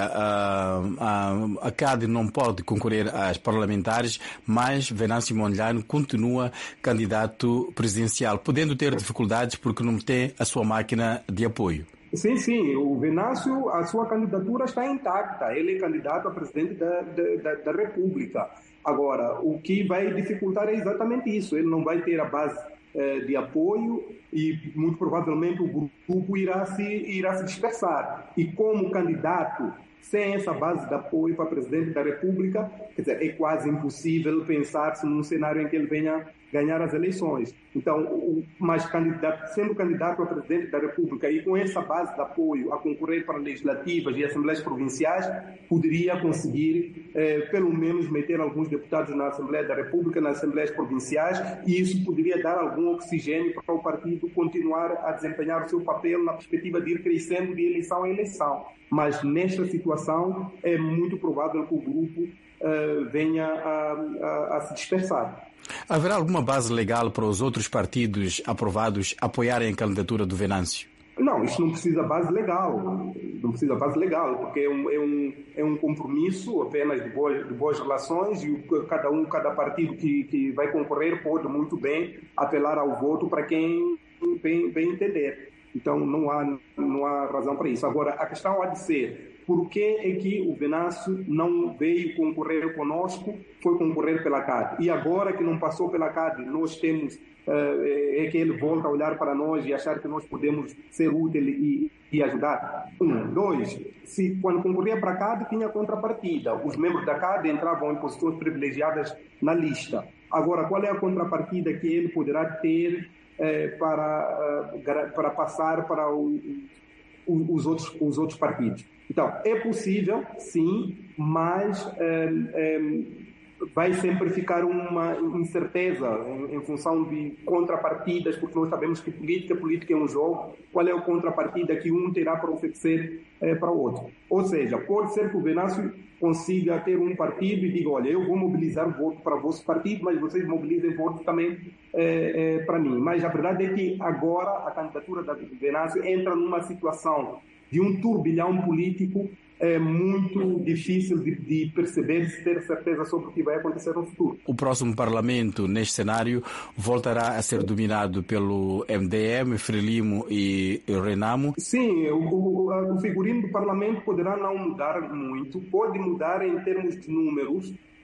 a CAD não pode concorrer às parlamentares, mas Venâncio Mondlane continua candidato presidencial, podendo ter dificuldades porque não tem a sua máquina de apoio. Sim. O Venâncio, a sua candidatura está intacta. Ele é candidato a presidente da República. Agora, o que vai dificultar é exatamente isso. Ele não vai ter a base de apoio e, muito provavelmente, o grupo irá se dispersar. E como candidato, sem essa base de apoio para presidente da República, quer dizer, é quase impossível pensar-se num cenário em que ele venha ganhar as eleições. Então, mas sendo candidato a presidente da República e com essa base de apoio a concorrer para legislativas e assembleias provinciais, poderia conseguir, pelo menos, meter alguns deputados na Assembleia da República, nas assembleias provinciais, e isso poderia dar algum oxigênio para o partido continuar a desempenhar o seu papel na perspectiva de ir crescendo de eleição a eleição. Mas nesta situação é muito provável que o grupo venha a se dispersar. Haverá alguma base legal para os outros partidos aprovados apoiarem a candidatura do Venâncio? Não, isso não precisa base legal. Não precisa base legal, porque é um compromisso apenas de boas relações, e cada partido que vai concorrer pode muito bem apelar ao voto para quem bem entender. Então não há razão para isso. Agora, a questão há de ser: por que é que o Venâncio não veio concorrer conosco, foi concorrer pela CAD? E agora que não passou pela CAD, nós temos é que ele volta a olhar para nós e achar que nós podemos ser úteis e ajudar? 1. 2. Quando concorria para a CAD, tinha contrapartida. Os membros da CAD entravam em posições privilegiadas na lista. Agora, qual é a contrapartida que ele poderá ter para passar para os outros partidos? Então, é possível, sim, mas vai sempre ficar uma incerteza em função de contrapartidas, porque nós sabemos que política é um jogo. Qual é a contrapartida que um terá para oferecer para o outro? Ou seja, pode ser que o Venâncio consiga ter um partido e diga: olha, eu vou mobilizar voto para o vosso partido, mas vocês mobilizem voto também para mim. Mas a verdade é que agora a candidatura da Venâncio entra numa situação de um turbilhão político muito difícil de perceber, de ter certeza sobre o que vai acontecer no futuro. O próximo Parlamento, neste cenário, voltará a ser dominado pelo MDM, Frelimo e Renamo? Sim, o figurino do Parlamento poderá não mudar muito, pode mudar em termos de números,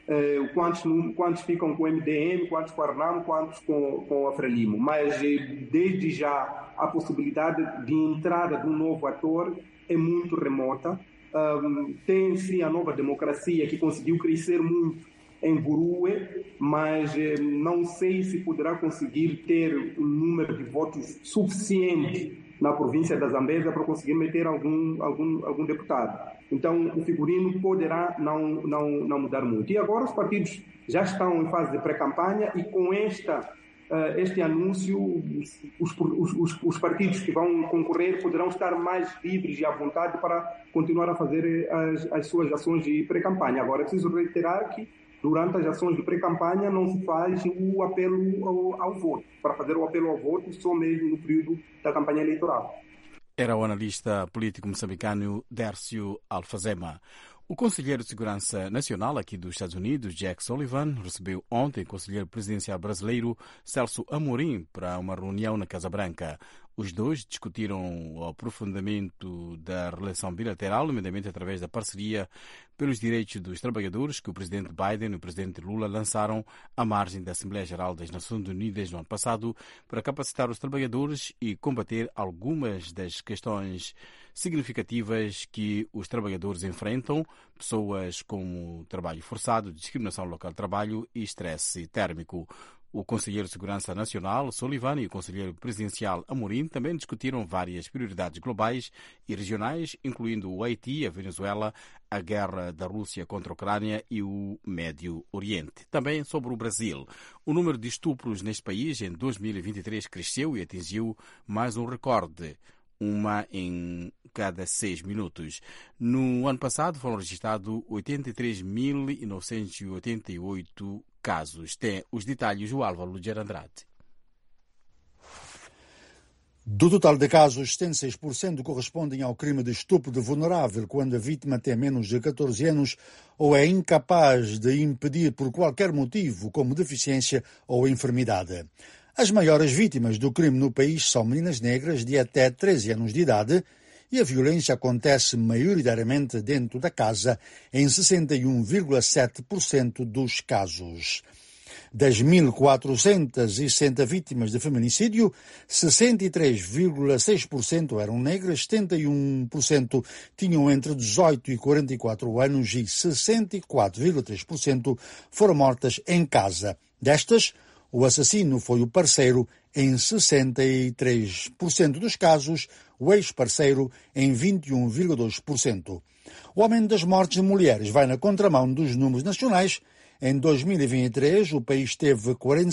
quantos ficam com o MDM, quantos com a Renamo, quantos com a Frelimo. Mas desde já a possibilidade de entrada de um novo ator é muito remota. Tem-se a Nova Democracia, que conseguiu crescer muito em Burue, mas não sei se poderá conseguir ter um número de votos suficiente na província da Zambésia para conseguir meter algum deputado. Então, o figurino poderá não mudar muito. E agora os partidos já estão em fase de pré-campanha e com este anúncio, os partidos que vão concorrer poderão estar mais livres e à vontade para continuar a fazer as suas ações de pré-campanha. Agora, é preciso reiterar que durante as ações de pré-campanha não se faz o apelo ao voto. Para fazer o apelo ao voto, só mesmo no período da campanha eleitoral. Era o analista político moçambicano Dércio Alfazema. O conselheiro de Segurança Nacional aqui dos Estados Unidos, Jack Sullivan, recebeu ontem o conselheiro presidencial brasileiro Celso Amorim para uma reunião na Casa Branca. Os dois discutiram o aprofundamento da relação bilateral, nomeadamente através da parceria pelos direitos dos trabalhadores que o presidente Biden e o presidente Lula lançaram à margem da Assembleia Geral das Nações Unidas no ano passado para capacitar os trabalhadores e combater algumas das questões significativas que os trabalhadores enfrentam, pessoas como trabalho forçado, discriminação local de trabalho e estresse térmico. O conselheiro de Segurança Nacional, Sullivan, e o conselheiro presidencial Amorim também discutiram várias prioridades globais e regionais, incluindo o Haiti, a Venezuela, a guerra da Rússia contra a Ucrânia e o Médio Oriente. Também sobre o Brasil. O número de estupros neste país em 2023 cresceu e atingiu mais um recorde, uma em cada 6 minutos. No ano passado foram registrados 83.988 casos. Tem os detalhes o Álvaro Luger Andrade. Do total de casos, 76% correspondem ao crime de estupro de vulnerável, quando a vítima tem menos de 14 anos ou é incapaz de impedir por qualquer motivo, como deficiência ou enfermidade. As maiores vítimas do crime no país são meninas negras de até 13 anos de idade e a violência acontece maioritariamente dentro da casa, em 61,7% dos casos. Das 1.460 vítimas de feminicídio, 63,6% eram negras, 71% tinham entre 18 e 44 anos e 64,3% foram mortas em casa. Destas, o assassino foi o parceiro em 63% dos casos, o ex-parceiro em 21,2%. O aumento das mortes de mulheres vai na contramão dos números nacionais. Em 2023, o país teve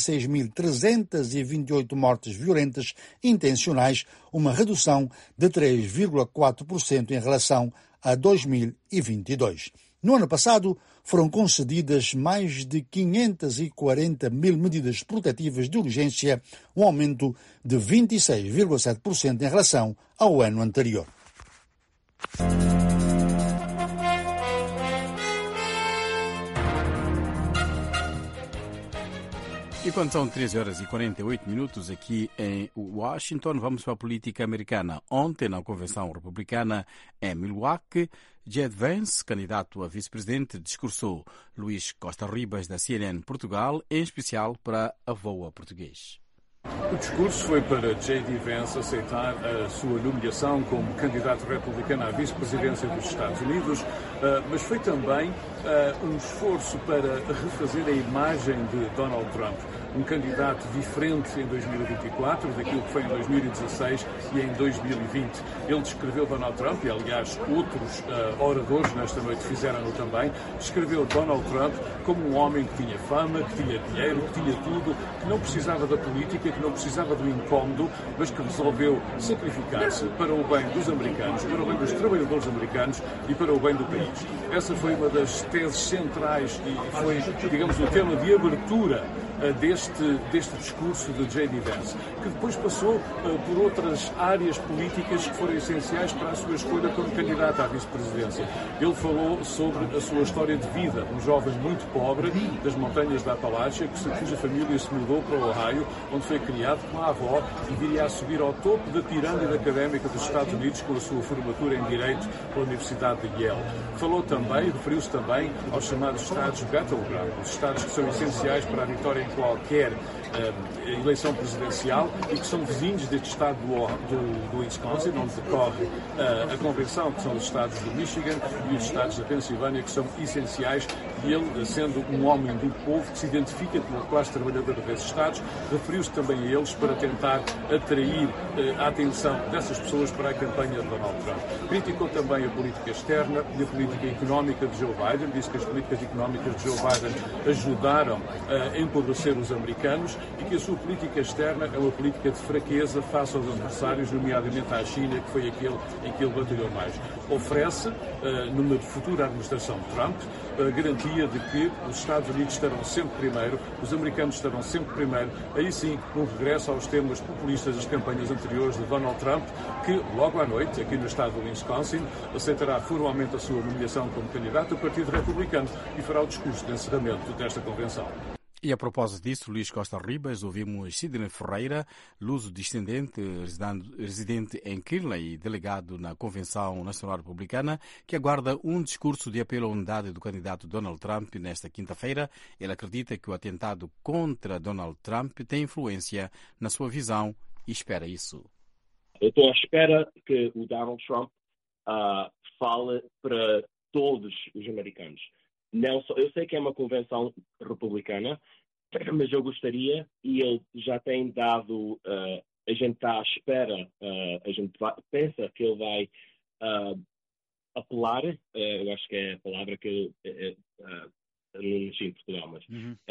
46.328 mortes violentas intencionais, uma redução de 3,4% em relação a 2022. No ano passado, foram concedidas mais de 540 mil medidas protetivas de urgência, um aumento de 26,7% em relação ao ano anterior. E quando são 13 horas e 48 minutos aqui em Washington, vamos para a política americana. Ontem, na Convenção Republicana em Milwaukee, Jed Vance, candidato a vice-presidente, discursou. Luís Costa Ribas, da CNN Portugal, em especial para a VOA Português. O discurso foi para J.D. Vance aceitar a sua nomeação como candidato republicano à vice-presidência dos Estados Unidos, mas foi também um esforço para refazer a imagem de Donald Trump, um candidato diferente em 2024 daquilo que foi em 2016 e em 2020. Ele descreveu Donald Trump, e aliás outros oradores nesta noite fizeram-no também, descreveu Donald Trump como um homem que tinha fama, que tinha dinheiro, que tinha tudo, que não precisava da política, que não precisava do incómodo, mas que resolveu sacrificar-se para o bem dos americanos, para o bem dos trabalhadores americanos e para o bem do país. Essa foi uma das teses centrais e foi, digamos, o tema de abertura deste discurso de J.D. Vance, que depois passou por outras áreas políticas que foram essenciais para a sua escolha como candidato à vice-presidência. Ele falou sobre a sua história de vida, um jovem muito pobre das montanhas da Apalácia, cuja família se mudou para o Ohio, onde foi criado com a avó e viria a subir ao topo da pirâmide académica dos Estados Unidos com a sua formatura em Direito pela Universidade de Yale. Falou também, referiu-se também aos chamados estados battleground, os estados que são essenciais para a vitória em qualquer eleição presidencial e que são vizinhos deste estado do Wisconsin, onde decorre a convenção, que são os estados do Michigan e os estados da Pensilvânia, que são essenciais, e ele, sendo um homem do povo que se identifica com a classe trabalhadora desses estados, referiu-se também a eles para tentar atrair a atenção dessas pessoas para a campanha de Donald Trump. Criticou também a política externa e a política económica de Joe Biden, disse que as políticas económicas de Joe Biden ajudaram a empobrecer os americanos e que a sua política externa é uma política de fraqueza face aos adversários, nomeadamente à China, que foi aquele em que ele batalhou mais. Oferece, numa futura administração de Trump, a garantia de que os Estados Unidos estarão sempre primeiro, os americanos estarão sempre primeiro, aí sim, um regresso aos temas populistas das campanhas anteriores de Donald Trump, que logo à noite, aqui no estado do Wisconsin, aceitará formalmente a sua nomeação como candidato do Partido Republicano e fará o discurso de encerramento desta convenção. E a propósito disso, Luís Costa Ribas, ouvimos Sidney Ferreira, luso-descendente, residente em Kirley e delegado na Convenção Nacional Republicana, que aguarda um discurso de apelo à unidade do candidato Donald Trump nesta quinta-feira. Ele acredita que o atentado contra Donald Trump tem influência na sua visão e espera isso. Eu estou à espera que o Donald Trump fale para todos os americanos. Não só, eu sei que é uma convenção republicana, mas eu gostaria, e ele já tem dado, a gente está à espera, a gente pensa que ele vai apelar, eu acho que é a palavra que não nasci em Portugal, mas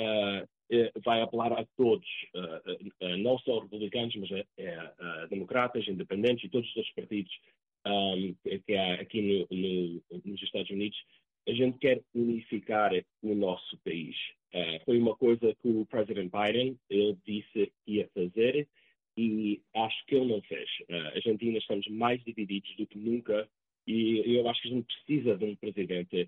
vai apelar a todos, não só republicanos, mas democratas, independentes e todos os outros partidos que há aqui nos Estados Unidos. A gente quer unificar o nosso país. Foi uma coisa que o President Biden ele disse que ia fazer e acho que ele não fez. A Argentina estamos mais divididos do que nunca e eu acho que a gente precisa de um presidente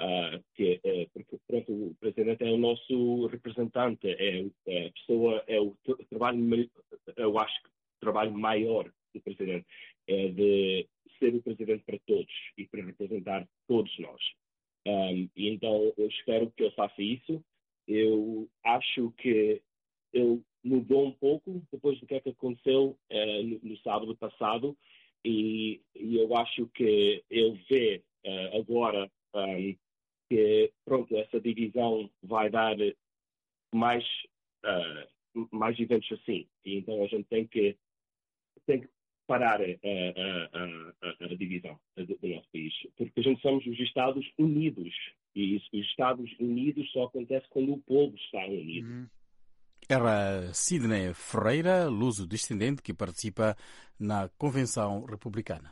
porque pronto, o presidente é o nosso representante, é a pessoa, é o trabalho, eu acho que o trabalho maior do presidente é de ser o presidente para todos e para representar todos nós. E então eu espero que ele faça isso. Eu acho que ele mudou um pouco depois do que aconteceu no sábado passado e eu acho que ele vê agora que pronto, essa divisão vai dar mais eventos assim. E então a gente tem que parar a divisão do nosso país. Porque a gente somos os Estados Unidos. E os Estados Unidos só acontece quando o povo está unido. Era Sidney Ferreira, luso-descendente, que participa na Convenção Republicana.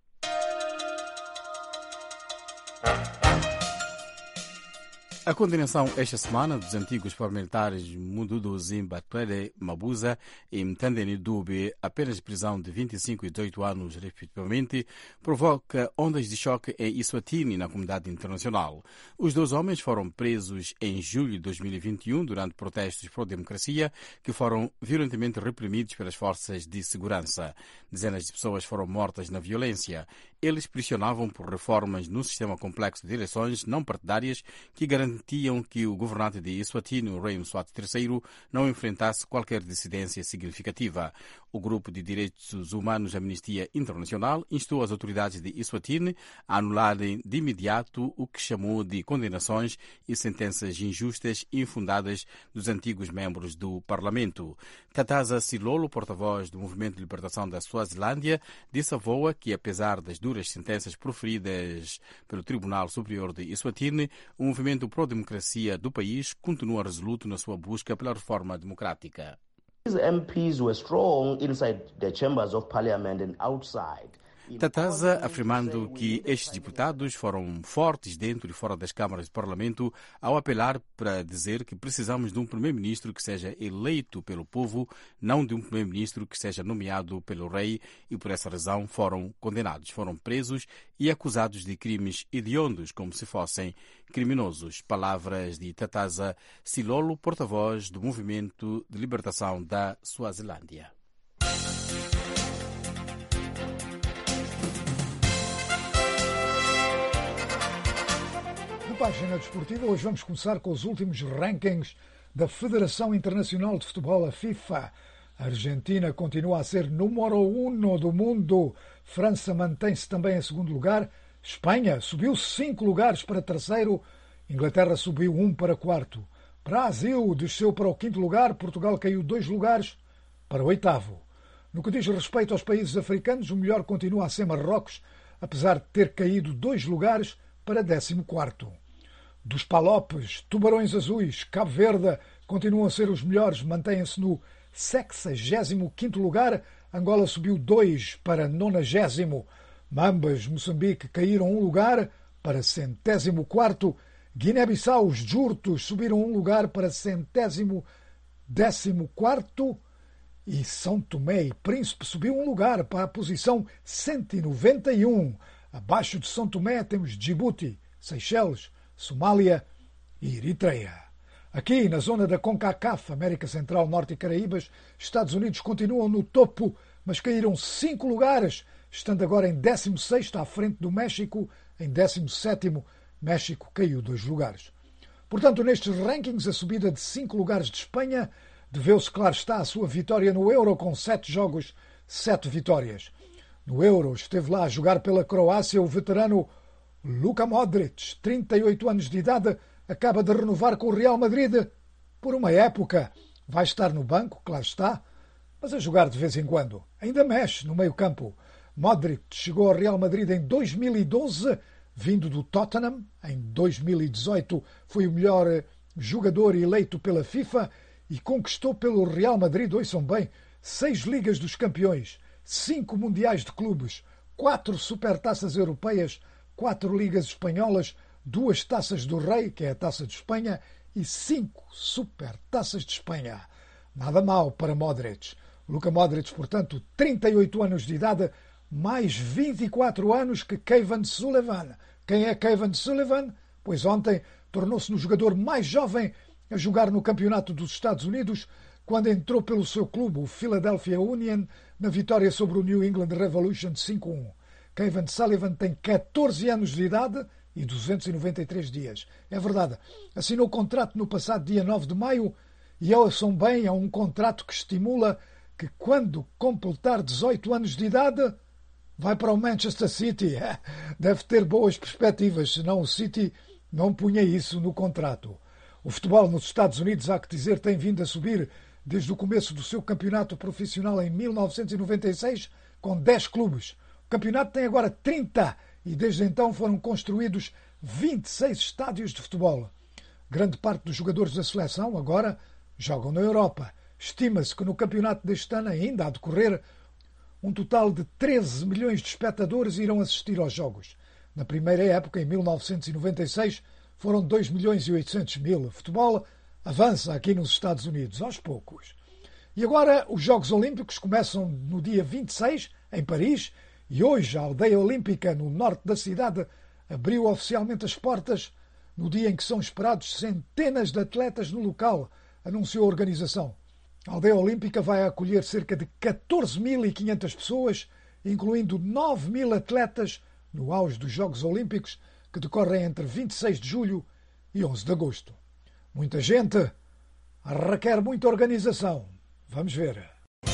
A condenação esta semana dos antigos parlamentares Mundudu Zimbakwere Mabuza e Mtandeni Dube, apenas de prisão de 25 e 18 anos, respectivamente, provoca ondas de choque em Eswatini, na comunidade internacional. Os dois homens foram presos em julho de 2021 durante protestos pró-democracia que foram violentamente reprimidos pelas forças de segurança. Dezenas de pessoas foram mortas na violência. Eles pressionavam por reformas no sistema complexo de eleições não partidárias que garantiam que o governante de Eswatini, o rei Mswati III, não enfrentasse qualquer dissidência significativa. O grupo de direitos humanos Amnistia Internacional instou as autoridades de Eswatini a anularem de imediato o que chamou de condenações e sentenças injustas e infundadas dos antigos membros do Parlamento. Tataza Silolo, porta-voz do Movimento de Libertação da Suazilândia, disse à VOA que, apesar das duras sentenças proferidas pelo Tribunal Superior de Eswatini, o movimento pró-democracia do país continua resoluto na sua busca pela reforma democrática. These MPs were strong inside the chambers of parliament and outside. Tataza afirmando que estes deputados foram fortes dentro e fora das câmaras do Parlamento ao apelar para dizer que precisamos de um primeiro-ministro que seja eleito pelo povo, não de um primeiro-ministro que seja nomeado pelo rei, e por essa razão foram condenados, foram presos e acusados de crimes hediondos como se fossem criminosos. Palavras de Tataza Silolo, porta-voz do Movimento de Libertação da Suazilândia. Na página desportiva, hoje vamos começar com os últimos rankings da Federação Internacional de Futebol, a FIFA. A Argentina continua a ser número 1 do mundo. França mantém-se também em segundo lugar. Espanha subiu 5 lugares para terceiro. Inglaterra subiu 1 para quarto. Brasil desceu para o quinto lugar. Portugal caiu 2 lugares para o oitavo. No que diz respeito aos países africanos, o melhor continua a ser Marrocos, apesar de ter caído 2 lugares para 14º. Dos Palopes, Tubarões Azuis, Cabo Verde continuam a ser os melhores, mantêm-se no 65º lugar. Angola subiu 2 para 90º. Mambas, Moçambique caíram 1 lugar para 104º. Guiné-Bissau, os Jurtos subiram 1 lugar para 114º. E São Tomé e Príncipe subiu 1 lugar para a posição 191. Abaixo de São Tomé temos Djibouti, Seychelles, Somália e Eritreia. Aqui, na zona da CONCACAF, América Central, Norte e Caraíbas, Estados Unidos continuam no topo, mas caíram 5 lugares, estando agora em 16º, à frente do México. Em 17º, México caiu 2 lugares. Portanto, nestes rankings, a subida de 5 lugares de Espanha deveu-se, claro está, à sua vitória no Euro, com 7 jogos, 7 vitórias. No Euro esteve lá a jogar pela Croácia o veterano Luka Modric, 38 anos de idade, acaba de renovar com o Real Madrid por uma época. Vai estar no banco, claro está, mas a jogar de vez em quando. Ainda mexe no meio-campo. Modric chegou ao Real Madrid em 2012, vindo do Tottenham. Em 2018 foi o melhor jogador eleito pela FIFA e conquistou pelo Real Madrid, ouçam bem, 6 Ligas dos Campeões, 5 Mundiais de Clubes, 4 Supertaças Europeias, 4 Ligas Espanholas, 2 Taças do Rei, que é a Taça de Espanha, e 5 Supertaças de Espanha. Nada mal para Modric. Luka Modric, portanto, 38 anos de idade, mais 24 anos que Kevin Sullivan. Quem é Kevin Sullivan? Pois ontem tornou-se no jogador mais jovem a jogar no Campeonato dos Estados Unidos, quando entrou pelo seu clube, o Philadelphia Union, na vitória sobre o New England Revolution 5-1. Kevin Sullivan tem 14 anos de idade e 293 dias. É verdade, assinou o contrato no passado dia 9 de maio e, ouçam bem, é um contrato que estimula que, quando completar 18 anos de idade, vai para o Manchester City. Deve ter boas perspectivas, senão o City não punha isso no contrato. O futebol nos Estados Unidos, há que dizer, tem vindo a subir desde o começo do seu campeonato profissional em 1996, com 10 clubes. O campeonato tem agora 30 e desde então foram construídos 26 estádios de futebol. Grande parte dos jogadores da seleção agora jogam na Europa. Estima-se que no campeonato deste ano, ainda a decorrer, um total de 13 milhões de espectadores irão assistir aos jogos. Na primeira época, em 1996, foram 2 milhões e 800 mil. O futebol avança aqui nos Estados Unidos, aos poucos. E agora os Jogos Olímpicos começam no dia 26, em Paris, e hoje a aldeia olímpica no norte da cidade abriu oficialmente as portas no dia em que são esperados centenas de atletas no local, anunciou a organização. A aldeia olímpica vai acolher cerca de 14.500 pessoas, incluindo 9.000 atletas no auge dos Jogos Olímpicos, que decorrem entre 26 de julho e 11 de agosto. Muita gente requer muita organização. Vamos ver.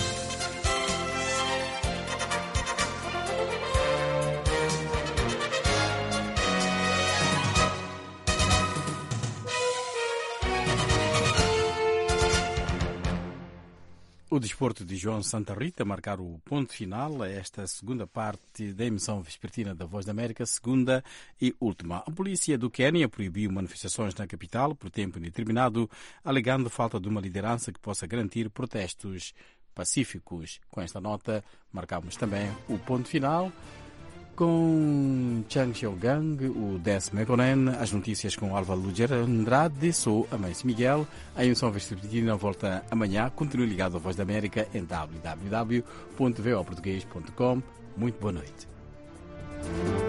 O desporto de João Santa Rita marcar o ponto final a esta segunda parte da emissão vespertina da Voz da América, segunda e última. A polícia do Quênia proibiu manifestações na capital por tempo indeterminado, alegando falta de uma liderança que possa garantir protestos pacíficos. Com esta nota, marcamos também o ponto final com Chang Xiaogang, o Des Mekonen, as notícias com Álvaro Luger Andrade, sou Amâncio Miguel. A emissão vespertina volta amanhã. Continue ligado à Voz da América em www.voportugues.com. Muito boa noite.